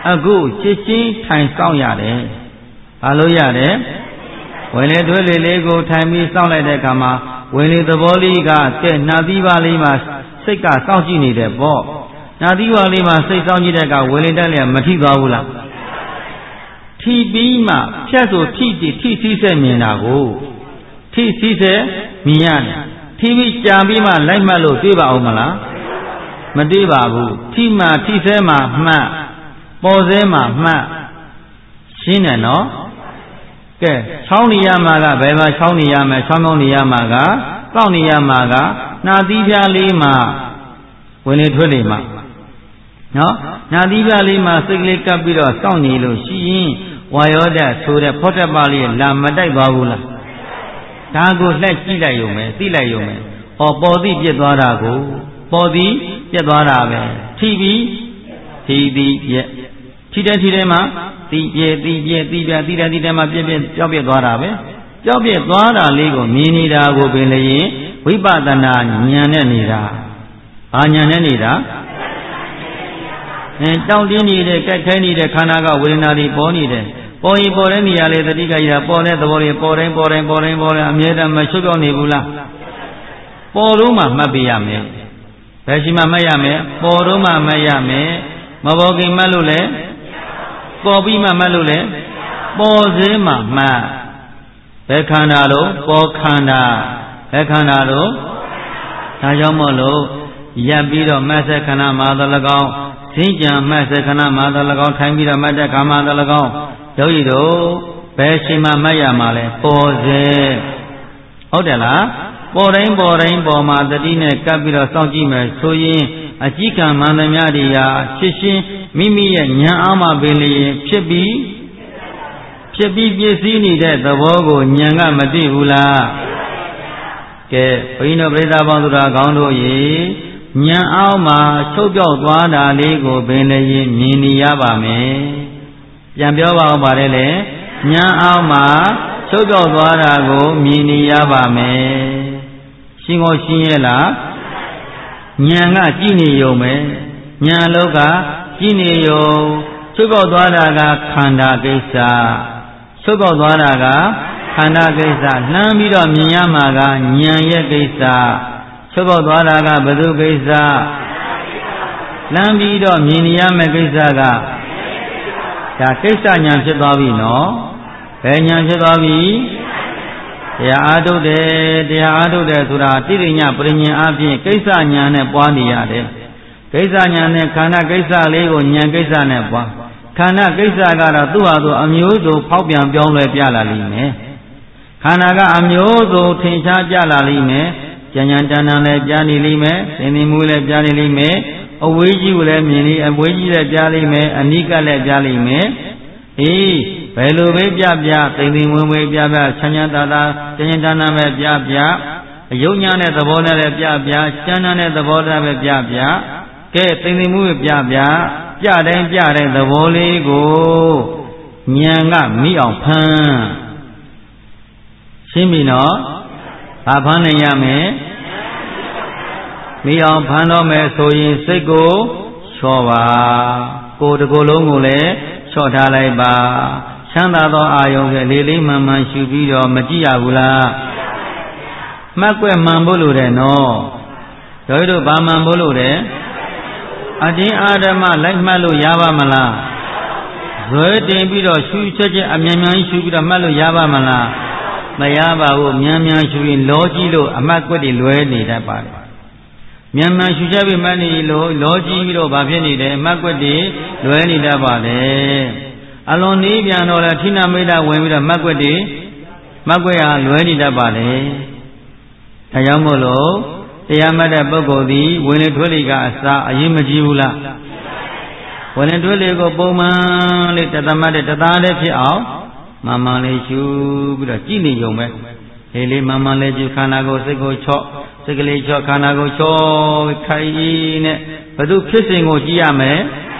အခုချစ်ချင်းထိုင်ဆောင်ရတယ်ဘာလို့ရတယ်ဝင်လေတွဲလေလေးကိုထိုင်ပြီးစောင့်လိုက်တဲ့အခါမှာဝင်လေသဘောလေးကကဲနှာသီးပါလေးမှာစိတ်ကစောင့်ကြည့်နေတယ်ပေါ့နှာသီးပါလေးမှာစိတ်စောင့်ကြည့်တဲ့အခါဝင်လေတက်လေမထိသွားဘူးလားထိပြီးမှဖြတ်ဆိုထိထိထိစီးဆက်မြင်တာကိုထိစီးဆက်မြင်ရတယ်ထိပြီးကြာပြီးမှလိုက်မှတ်လို့တွေ့ပါအောင်မလားမတွေ့ပါဘူးထိမှထိဆဲမှမှတ်ပေါ်ဆဲမှမှတ်ရှင်းတယ်နော်ကဲချောင်းနေရမှာကဘယ်မှာချောင်းနေရမယ်ချောင်းမောင်းနေရမှာကစောင့်နေရမှာကနှာသီးပြားလေးမှာဝင်လေထွက်လေမှာနော်နှာသီးပြားလေးမှာစိတ်ကလေးကပ်ပြီးတော့စောင့်နေလို့ရှိရင်ဝါယောဓာတ်ဆိုတဲ့ဖောတ္တပလေးလာမတိုက်သွားဘူးလားဒါကိုလှည့်ကြည့်လိုက်ရုံပဲသိလိုက်ရုံပဲဟောပေါ်သည်ပြစ်သွားတာကိုပေါ်သည်ပြစ်သွားတာပဲထိပြီးထိသည်ပြက်ထိတဲ့ထိတဲ့မှာတီးပြဲတီးပြဲတီးပြတီးတဲ့တီးတဲ့မှာပြက်ပြက်ကြောက်ပြက်သွားတာပဲကြောက်ပြက်သွားတာလေးကိုမြင်နေတာကိုပင်လေရင်ဝိပဿနာဉာဏ်နဲ့နေတာဘာဉာဏ်နဲ့နေတာအဲတောင့်တင်းနေတဲ့ကြိုက်ခိုင်းနေတဲ့ခန္ဓာကဝေဒနာတွေပေါ်နေတယ်ပေါ်ရင်ပေါ်တဲ့နေရာလေးသတိကကြီးတာပေါ်တဲ့သဘောလေးပေါ်တိုင်းပေါ်တိုင်းပေါ်တိုင်းပေါ်တိုင်းအမြဲတမ်းမချွတ်ပြောင်းနေဘူးလားပေါ်တော့မှမှတ်ပြရမယ်ဘယ်ရှိမှမှတ်ရမယ်ပေါ်တော့မှမှတ်ရမယ်မပေါ်ခင်မှတ်လို့လေပေါ်ပြီးမှမှတ်လို့လေပေါ်စင်းမှမှတ်ဘယ်ခန္ဓာလို့ပေါ်ခန္ဓာဘယ်ခန္ဓာလို့ဒါကြောင့်မို့လို့ရပ်ပြီးတော့မတ်ဆက်ခဏမှာတော့၎င်းဈဉ္ကြံမတ်ဆက်ခဏမှာတော့၎င်းထိုင်ပြီးတော့မတ်တဲ့ခါမှာတော့၎င်းတို့ဤတို့ဘယ်ရှိမှမှတ်ရမှာလဲပေါ်စေဟုတ်တယ်လားပေါ်တိုင်းပေါ်တိုင်းပေါ်မှာတတိနဲ့ကပ်ပြီးတော့စောင့်ကြည့်မယ်ဆိုရင်အကြည့်ကံမှန်သမျှတွေဟာရှင်းရှင်းမိမိရဲ့ဉာဏ်အားမှပင်လျင်ဖြစ်ပြီးဖြစ်ပြီးပြည့်စည်နေတဲ့သဘောကိုဉာဏ်ကမသိဘူးလားကဲဘုန်းကြီးတို့ပြိဿပေါင်းသူတော်ကောင်းတို့ရေဉာဏ်အောင်မှာချုပ်ပြောက်သွားတာလေးကိုပင်လျင်မြင်နေရပါမယ်ပြန်ပြောပါဦးပါတယ်လေဉာဏ်အောင်မှာချုပ်ပြောက်သွားတာကိုမြင်နေရပါမယ်ရှင်းကိုရှင်းရဲ့လားဉာဏ်ကကြည့်နေရုံပဲဉာဏ်လောကကြည့်နေရုံချုပ်ပြောက်သွားတာကခန္ဓာကိစ္စချုပ်ပြောက်သွားတာကခန္ဓာကိစ္စနှမ်းပြီးတော့မြင်ရမှာကဉာဏ်ရဲ့ကိစ္စချုပ်ပေါက်သွားတာကဘယ်သူကိစ္စလမ်းပြီးတော့မြင်နေရမယ့်ကိစ္စကဒါကိစ္စဉာဏ်ဖြစ်သွားပြီနော်ဘယ်ဉာဏ်ဖြစ်သွားပြီတရားအားထုတ်တယ်တရားအားထုတ်တယ်ဆိုတာတိရိညပရိညာအပြင်ကိစ္စဉာဏ်နဲ့ပွားနေရတယ်ကိစ္စဉာဏ်နဲ့ခန္ဓာကိစ္စလေးကိုဉာဏ်ကိစ္စနဲ့ပွားခန္ဓာကိစ္စကတော့သူ့ဟာသူအမျိုးစုဖောက်ပြန်ပြောင်းလဲပြလာလိမ့်မယ်ခန္ဓာကအမျိုးစုထင်ရှားပြလာလိမ့်မယ်ဉာဏ်ဉာဏ်တဏ္ဍာလည်းကြားနေလိမ့်မယ်သင်္နေမှုလည်းကြားနေလိမ့်မယ်အဝေးကြီးကိုလည်းမြင်လိအဝေးကြီးလည်းကြားလိမ့်မယ်အနိကလည်းကြားလိမ့်မယ်အေးဘယ်လိုပဲပြပြသိမ့်သိမ့်ဝင်ဝင်ပြပြချမ်းချမ်းသာသာဉာဏ်ဉာဏ်တဏ္ဍာပဲပြပြအယုံညာတဲ့သဘောနဲ့လည်းပြပြကျမ်းတဲ့သဘောနဲ့ပဲပြပြကဲသိမ့်သိမ့်မှုပြပြပြတိုင်းပြတဲ့သဘောလေးကိုဉာဏ်ကမိအောင်ဖမ်းရှင်းပြီနော်ဘာဖမ်းနိုင်ရမယ်မိအောင်ဖမ်းတော့မယ်ဆိုရင်စိတ်ကိုလျှော့ပါကိုယ်တစ်ကိုယ်လုံးကိုလည်းလျှော့ထားလိုက်ပါချမ်းသာသောအာယုံကလေးလေးမှန်မှန်ရှုပြီးတော့မကြည့်ရဘူးလားမှတ်ွက်မှန်ဖို့လို့တယ်နော်တို့တို့ဘာမှန်ဖို့လို့တယ်အတင်းအာဓမ္မလိုက်မှတ်လို့ရပါမလားဇွဲတင်ပြီးတော့ရှုချက်ချက်အမြန်မြန်ရှုပြီးတော့မှတ်လို့ရပါမလားမရပါဘူးမြန်မြန်ရှုရင်လောကြီးလို့အမှတ်ကွက်တွေလွဲနေတတ်ပါတယ်မြန်မြန်ရှုချက်ပြီးမှတ်နေလို့လောကြီးပြီးတော့ဘာဖြစ်နေတယ်အမှတ်ကွက်တွေလွဲနေတတ်ပါတယ်အလွန်နေပြန်တော့လဲထိနာမိတ်တာဝင်ပြီးတော့မှတ်ကွက်တွေမှတ်ကွက်ဟာလွဲနေတတ်ပါလေဒါကြောင့်မို့လို့တရားမှတ်တဲ့ပုဂ္ဂိုလ်သည်ဝင်လေထွက်လေကအစာအရင်မကြည့်ဘူးလားဝင်လေထွက်လေကိုပုံမှန်လေးတသမတ်တဲ့တသားလေးဖြစ်အောင်မမှန်လေးရှုပြီးတော့ကြည့်နေုံပဲဟေးလေးမမှန်လေးကြည့်ခန္ဓာကိုယ်စိတ်ကိုချော့စိတ်ကလေးချော့ခန္ဓာကိုယ်ချော့ခိုင်နဲ့ဘယ်သူဖြစ်စဉ်ကိုကြည့်ရမယ်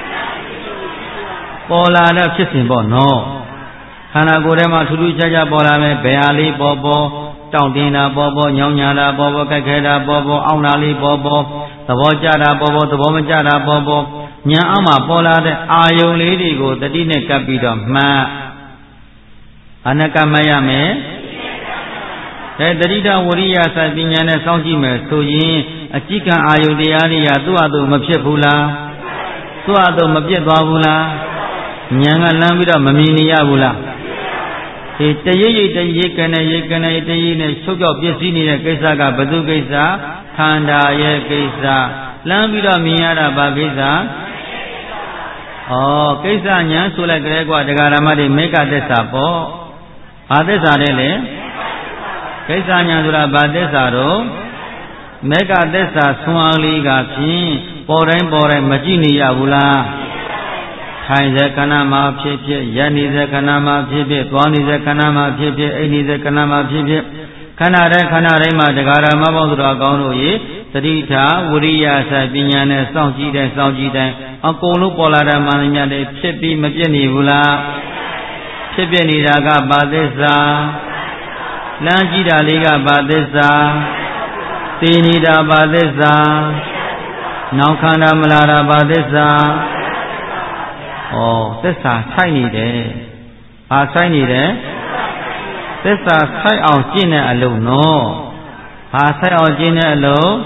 ပေါ်လာတဲ့ဖြစ်စဉ်ပေါ့နော်ခန္ဓာကိုယ်ထဲမှာထူးထူးခြားခြားပေါ်လာမယ်ဘယ်ဟာလေးပေါ်ပေါ်တောင့်တင်းတာပေါ်ပေါ်ညောင်းညာတာပေါ်ပေါ်ကြက်ခဲတာပေါ်ပေါ်အောင့်တာလေးပေါ်ပေါ်သဘောကျတာပေါ်ပေါ်သဘောမကျတာပေါ်ပေါ်ညာအောက်မှာပေါ်လာတဲ့အာယုံလေးတွေကိုတတိနဲ့ကပ်ပြီးတော့မှတ်အနကမရမယ်အဲတတိတဝရိယစပညာနဲ့စောင့်ကြည့်မယ်ဆိုရင်အကြည့်ကံအာယုတရားတွေကသူ့အတူမဖြစ်ဘူးလားသူ့အတူမပြတ်သွားဘူးလားဉာဏ်ကလမ်းပြီးတော့မမြင်နေရဘူးလားဒီတရိပ်ရိပ်တရိပ်ကနေရိပ်ကနေတရိပ်နဲ့ချုပ်ကြောက်ပြည့်စည်နေတဲ့ကိစ္စကဘယ်သူကိစ္စခန္ဓာရဲ့ကိစ္စလမ်းပြီးတော့မြင်ရတာဘာကိစ္စဩကိစ္စညာဆိုလိုက်ကြဲကွာတရားဓမ္မတွေမေကသစ္စာပေါ့ဘာသစ္စာလဲလေကိစ္စညာဆိုတာဘာသစ္စာတော့မေကသစ္စာဆွမ်းအားလေးကဖြင့်ပေါ်တိုင်းပေါ်တိုင်းမကြည့်နေရဘူးလားထိုင်စေခဏမှာဖြစ်ဖြစ်ရပ်နေစေခဏမှာဖြစ်ဖြစ်သွားနေစေခဏမှာဖြစ်ဖြစ်အိပ်နေစေခဏမှာဖြစ်ဖြစ်ခဏတိုင်းခဏတိုင်းမှာတရားဓမ္မပေါင်းတော်ကောင်းတို့၏သတိထားဝိရိယဆိုင်ပညာနဲ့စောင့်ကြည့်တဲ့စောင့်ကြည့်တဲ့အကုန်လုံးပေါ်လာတဲ့မှန်သမျှတွေဖြစ်ပြီးမပြည့်နေဘူးလားဖြစ်ပြနေတာကဘာသစ္စာလမ်းကြည့်တာလေးကဘာသစ္စာသိနေတာဘာသစ္စာနောက်ခန္ဓာမလာတာဘာသစ္စာဩသစ္စာဆိုင်နေတယ်ဘာဆိုင်နေတယ်သစ္စာဆိုင်အောင်ကျင့်တဲ့အလုံးနော်ဘာဆိုင်အောင်ကျင့်တဲ့အလုံး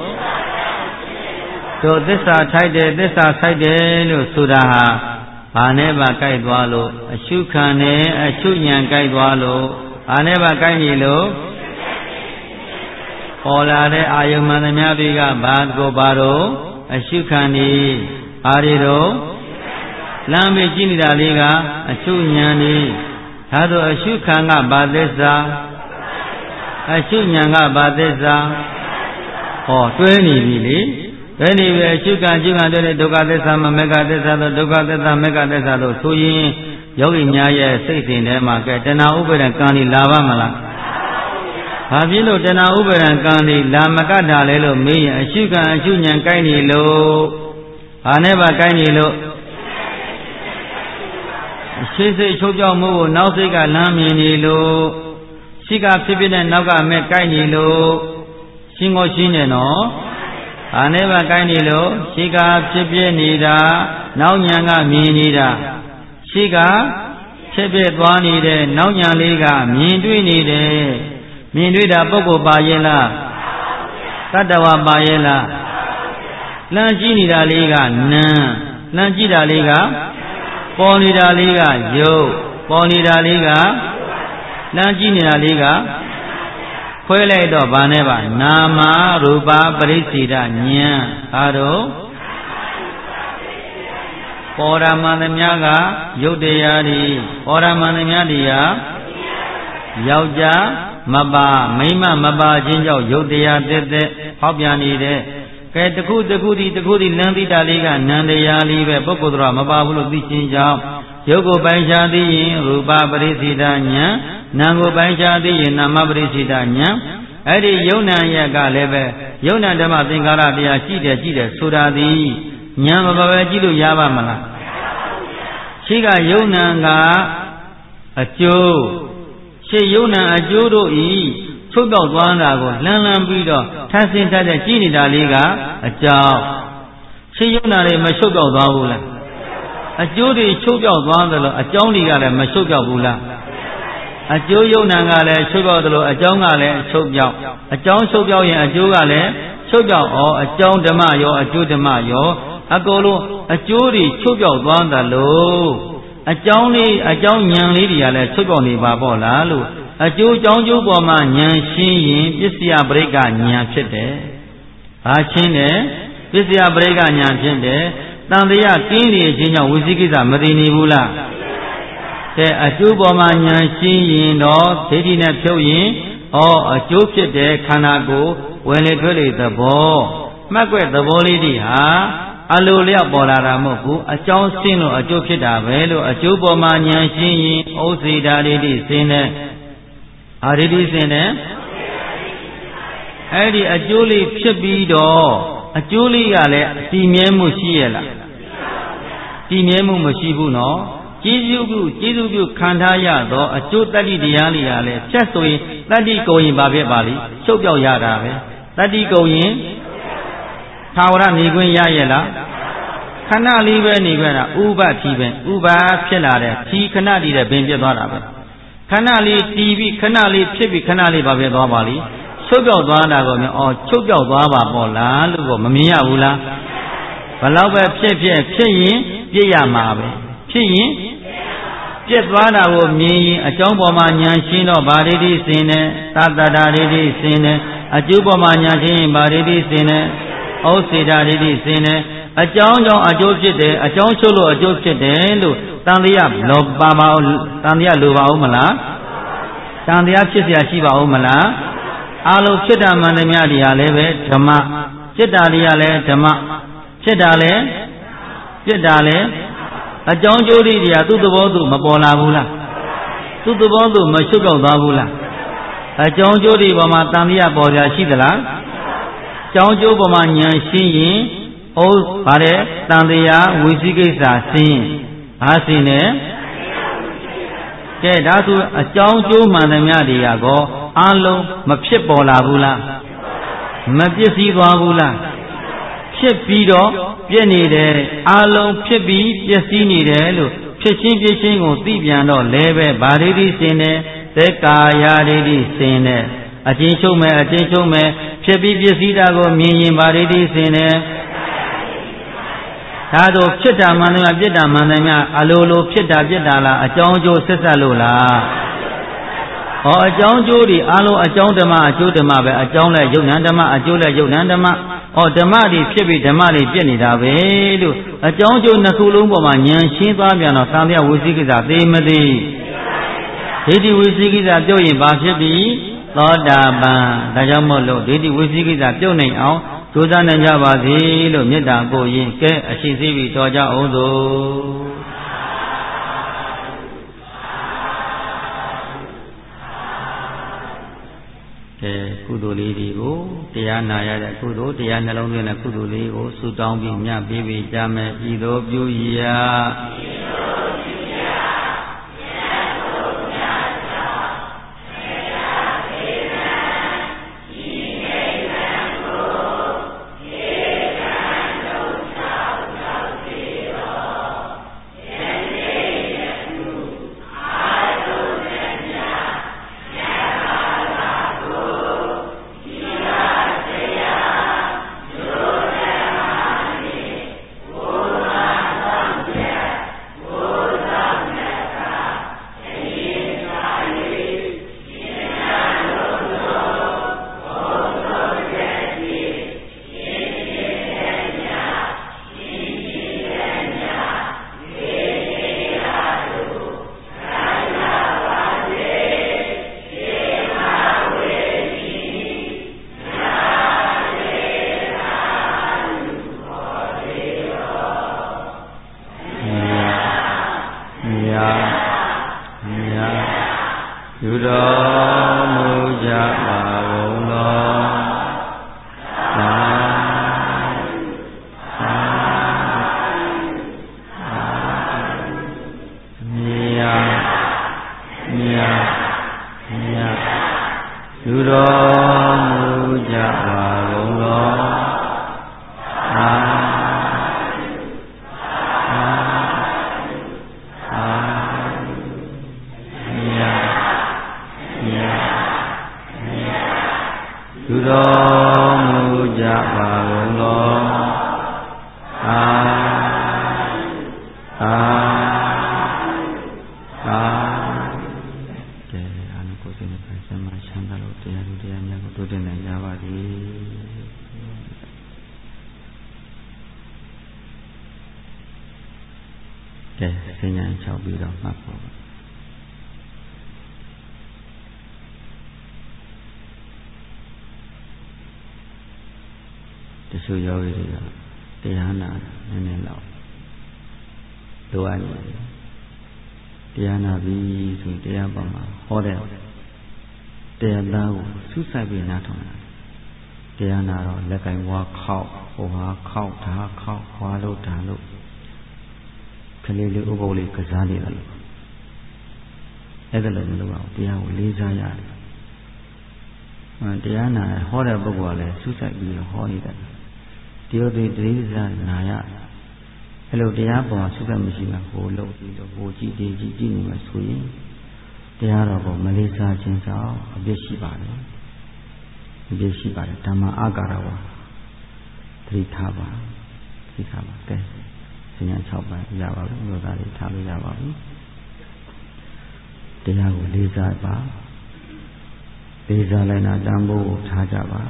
တို့သစ္စာထိုက်တယ်သစ္စာဆိုင်တယ်လို့ဆိုတာဟာဘာနဲ့ပါကြိုက်သွားလို့အရှုခံနဲ့အရှုဉဏ်ကြိုက်သွားလို့ဘာနဲ့ပါကြိုက်နေလို့ပေါ်လာတဲ့အာယုမှန်သမျှတွေကဘာကိုဘာတော့အရှုခံနေအာရီတော့လမ်းမေးကြည့်နေတာလေးကအရှုဉဏ်နေဒါဆိုအရှုခံကဘာသစ္စာအရှုဉဏ်ကဘာသစ္စာဟောတွဲနေပြီလေတွဲနေပြီအရှုခံအရှုခံတွဲတဲ့ဒုက္ခသစ္စာမမေဃသစ္စာတို့ဒုက္ခသစ္စာမေဃသစ္စာတို့ဆိုရင်ယောဂီများရဲ့စိတ်စဉ်ထဲမှာကဲတဏှာဥပါဒံကံဒီလာပါမလားဘာဖြစ်လို့တဏှာဥပါဒံကံဒီလာမကတာလဲလို့မေးရင်အရှုခံအရှုဉဏ်ကိုင်းနေလို့ဘာနဲ့ပါကိုင်းနေလို့ရှေးစိတ်ချုပ်ကြောက်မှုကိုနောက်စိတ်ကလမ်းမြင်နေလို့ရှိကဖြစ်ဖြစ်နဲ့နောက်ကမဲ့ကိုက်နေလို့ရှင်းကိုရှင်းနေနော်ဘာနဲ့ပါကိုက်နေလို့ရှိကဖြစ်ဖြစ်နေတာနောက်ညာကမြင်နေတာရှိကဖြစ်ဖြစ်သွားနေတဲ့နောက်ညာလေးကမြင်တွေ့နေတယ်မြင်တွေ့တာပုဂ္ဂိုလ်ပါရဲ့လားတတ္တဝါပါရဲ့လားလမ်းကြည့်နေတာလေးကနံလမ်းကြည့်တာလေးကပေါ်နေတာလေးကယုတ်ပေါ်နေတာလေးကလမ်းကြည့်နေတာလေးကခွဲလိုက်တော့ဗာနဲ့ပါနာမရူပပရိစ္ဆေဒဉာဏ်အားတော့ပေါ်ရမန္တမြကယုတ်တရားဒီပေါ်ရမန္တမြတရားယောက်ျားမပါမိန်းမမပါခြင်းကြောင့်ယုတ်တရားတက်တက်ဟောက်ပြန်နေတဲ့ကဲတခုတခုဒီတခုဒီလမ်းသိတာလေးကနန္တရားလေးပဲပုဂ္ဂိုလ်တော်မပါဘူးလို့သိခြင်းကြောင့်ယုတ်ကိုပိုင်းခြားသိရင်ရူပပရိစ္ဆေဒဉာဏ်နာမ်ကိုပိုင်းခြားသိရင်နာမပရိစ္ဆေဒဉာဏ်အဲ့ဒီယုံနာရက်ကလည်းပဲယုံနာဓမ္မသင်္ကာရတရားရှိတယ်ရှိတယ်ဆိုတာသည်ဉာဏ်မပါပဲကြည့်လို့ရပါမလားရှိကယုံနာကအကျိုးရှေ့ယုံနာအကျိုးတို့ဤချုပ်ပြောက်သွားတာကိုလှမ်းလှမ်းပြီးတော့ထပ်ဆင်းထပ်တဲ့ကြည့်နေတာလေးကအကြောင်းရှေ့ယုံနာတွေမချုပ်ပြောက်သွားဘူးလားအကျိုးတွေချုပ်ပြောက်သွားသလိုအကြောင်းတွေကလည်းမချုပ်ပြောက်ဘူးလားအကျိုးယုံနာကလည်းချုပ်ပြောက်သလိုအကြောင်းကလည်းချုပ်ပြောက်အကြောင်းချုပ်ပြောက်ရင်အကျိုးကလည်းချုပ်ပြောက်ဩအကြောင်းဓမ္မရောအကျိုးဓမ္မရောအကုန်လုံးအကျိုးတွေချုပ်ပြောက်သွားသလိုအကြောင်းလေးအကြောင်းဉာဏ်လေးတွေကလည်းချုပ်ပြောက်နေပါပေါ့လားလို့အကျိုးအကြောင်းကျိုးပေါ်မှာဉာဏ်ရှင်းရင်ပစ္စယပရိက္ခဉာဏ်ဖြစ်တယ်။ဘာရှင်းတယ်ပစ္စယပရိက္ခဉာဏ်ဖြစ်တယ်။တန်တရားကင်းနေခြင်းကြောင့်ဝိသိကိစ္စမသိနေဘူးလား။တဲ့အကျိုးပေါ်မှာဉာဏ်ရှင်းရင်တော့ဒိဋ္ဌိနဲ့ဖြုတ်ရင်ဩအကျိုးဖြစ်တဲ့ခန္ဓာကိုယ်ဝင်လေထွက်လေသဘောမှတ်ွက်သဘောလေးတွေဟာအလိုလျောက်ပေါ်လာတာမဟုတ်ဘူးအကြောင်းရှင်းလို့အကျိုးဖြစ်တာပဲလို့အကျိုးပေါ်မှာဉာဏ်ရှင်းရင်ဩစေတာဒိဋ္ဌိရှင်းတဲ့အာဒိဋ္ဌိရှင်းတဲ့အဲ့ဒီအကျိုးလေးဖြစ်ပြီးတော့အကျိုးလေးကလည်းတည်မြဲမှုရှိရဲ့လားတည်မြဲမှုမရှိဘူးနော်ကျေးဇူးပြုကျေးဇူးပြုခံထားရတော့အကျိုးတတ္တိတရားလေးကလည်းဖြတ်ဆိုရင်တတ္တိကုန်ရင်ဘာဖြစ်ပါလိမ့်ချုပ်ပြောက်ရတာပဲတတ္တိကုန်ရင်သာဝရနေခွင့်ရရဲ့လားခဏလေးပဲနေခဲ့တာဥပထီးပဲဥပဖြစ်လာတဲ့ထီးခဏတည်တဲ့ပင်ဖြစ်သွားတာပဲခဏလေးတီးပြီးခဏလေးဖြစ်ပြီးခဏလေးပါဖြစ်သွားပါလိချုပ်ပြောက်သွားတာကိုမျိုးအော်ချုပ်ပြောက်သွားပါပေါ့လားလို့ကိုမမြင်ရဘူးလားဘလောက်ပဲဖြစ်ဖြစ်ဖြစ်ရင်ပြည့်ရမှာပဲဖြစ်ရင်ပြည့်သွားတာကိုမြင်ရင်အကြောင်းပေါ်မှာဉာဏ်ရှင်းတော့ဗာရိတိစင်တယ်သတ္တတာရိတိစင်တယ်အကျိုးပေါ်မှာဉာဏ်ရှင်းရင်ဗာရိတိစင်တယ်ဩစေတာရိတိစင်တယ်အကြောင်းကြောင့်အကျိုးဖြစ်တယ်အကြောင်းချုပ်လို့အကျိုးဖြစ်တယ်လို့တန်တရားလောပါပါတန်တရားလိုပါဦးမလားတန်တရားဖြစ်เสียရှိပါဦးမလားအလုံးဖြစ်တာမှန်တယ်များဒီဟာလည်းပဲဓမ္မဖြစ်တာတွေကလည်းဓမ္မဖြစ်တာလည်းဖြစ်တာလည်းအကြောင်းကျိုးတွေကသူ့သဘောသူမပေါ်လာဘူးလားသူ့သဘောသူမရှုပ်တော့သွားဘူးလားအကြောင်းကျိုးတွေပေါ်မှာတန်တရားပေါ်ကြရှိသလားကြောင်းကျိုးပေါ်မှာဉာဏ်ရှင်းရင်ဩဗါတဲ့တန်တရားဝိသိကိစ္စဆင်းဘာဆင်းလဲကဲဒါဆိုအကြောင်းကျိုးမှန်သမျှတွေကကောအလုံးမဖြစ်ပေါ်လာဘူးလားမပြည့်စည်သွားဘူးလားဖြစ်ပြီးတော့ပြည့်နေတယ်အလုံးဖြစ်ပြီးပြည့်စည်နေတယ်လို့ဖြစ်ချင်းပြည့်ချင်းကိုသိပြန်တော့လဲပဲဗာရိတိစင်တယ်သက်ကာယရိတိစင်တယ်အချင်းချုပ်မယ်အချင်းချုပ်မယ်ဖြစ်ပြီးပြည့်စည်တာကိုမြင်ရင်ဗာရိတိစင်တယ်ဒါတို့ဖြစ်တာမှန်တယ်ပြစ်တာမှန်တယ်များအလိုလိုဖြစ်တာပြစ်တာလားအကြောင်းအကျိုးဆက်ဆက်လို့လားဟောအကြောင်းကျိုးတွေအလုံးအကြောင်းဓမ္မအကျိုးဓမ္မပဲအကြောင်းလဲယုတ်နံဓမ္မအကျိုးလဲယုတ်နံဓမ္မဟောဓမ္မတွေဖြစ်ပြီးဓမ္မတွေပြစ်နေတာပဲလို့အကြောင်းကျိုးနှစ်ခုလုံးပေါ်မှာဉာဏ်ရှင်းသွားပြန်တော့သံဃာဝိသိကိစ္စသိမသိဒိဋ္ဌိဝိသိကိစ္စပြုတ်ရင်ဘာဖြစ်ပြီသောတာပန်ဒါကြောင့်မို့လို့ဒိဋ္ဌိဝိသိကိစ္စပြုတ်နိုင်အောင်ကြိုးစားနိုင်ကြပါစေလို့မေတ္တာပို့ရင်ကဲအရှိသေးပြီးတော်ကြအောင်သို့ကဲကုသိုလ်လေးတွေကိုတရားနာရတဲ့ကုသိုလ်တရားနှလုံးသွင်းတဲ့ကုသိုလ်လေးကိုဆုတောင်းပြီးမြတ်ပြီးပြီးကြမယ်ဤသို့ပြုရာတချို့ယောဂီတွေကတရားနာနည်းနည်းလောက်လိုအပ်နေတယ်တရားနာပြီးဆိုတရားပေါ်မှာဟောတဲ့တရားသားကိုစူးစိုက်ပြီးနားထောင်တာတရားနာတော့လက်ကင်ဝါခောက်ဟိုဟာခောက်ဒါခောက်ဝါလို့ဒါလို့ကလေးလေးဥပုပ်လေးကစားနေတယ်လို့အဲ့ဒါလည်းမလုပ်အောင်တရားကိုလေးစားရတယ်တရားနာဟောတဲ့ပုဂ္ဂိုလ်ကလည်းစူးစိုက်ပြီးဟောနေတယ်ဒီလိုဒီတိစ္ဆာနာရအဲ့လိုတရားပေါ်မှာဆုကမရှိမှဟိုလို့ပြီးတော့ဟိုကြည့်ဒီကြည့်ကြည့်နေမှဆိုရင်တရားတော်ကိုမလေးစားခြင်းကြောင့်အပြစ်ရှိပါတယ်အပြစ်ရှိပါတယ်ဓမ္မအာကာရဝါသတိထားပါသတိထားပါကဲစဉ္ညာ၆ပါးရပါပြီဘုရားလေးထားလို့ရပါပြီတရားကိုလေးစားပါလေးစားလိုက်တာတန်ဖိုးကိုထားကြပါ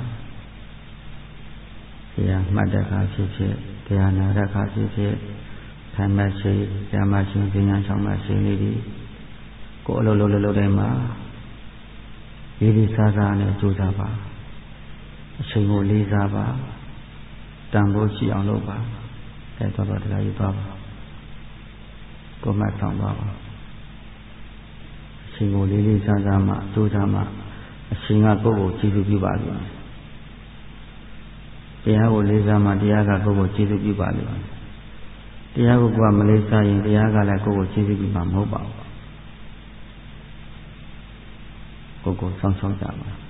တရားမှတ်တဲ့အခါဖြစ်ဖြစ်တရားနာတဲ့အခါဖြစ်ဖြစ်ထိုင်မှရှိဓမ္မရှိစဉ္ညာ၆ပါးရှိနေပြီကိုယ်အလုံးလုံးလုံးတိုင်းမှာလေးလေးစားစားနဲ့ကြိုးစားပါအချိန်ကိုလေးစားပါတန်ဖိုးရှိအောင်လုပ်ပါအဲတော့တော့တရားယူသွားပါကိုယ်မှဆောင်သွားပါအချိန်ကိုလေးလေးစားစားမှကြိုးစားမှအချိန်ကကိုယ်ကိုကြည့်စုပြုပါလိမ့်မယ်တရားကိုလေးစားမှတရားကကိုယ်ကိုကြည့်စုပြုပါလိမ့်မယ်တရားကိုကမလေးစားရင်တရားကလည်းကိုယ်ကိုကြည့်စုပြုမှာမဟုတ်ပါဘူးကိုယ်ကိုစောင့်ရှောက်ကြပါ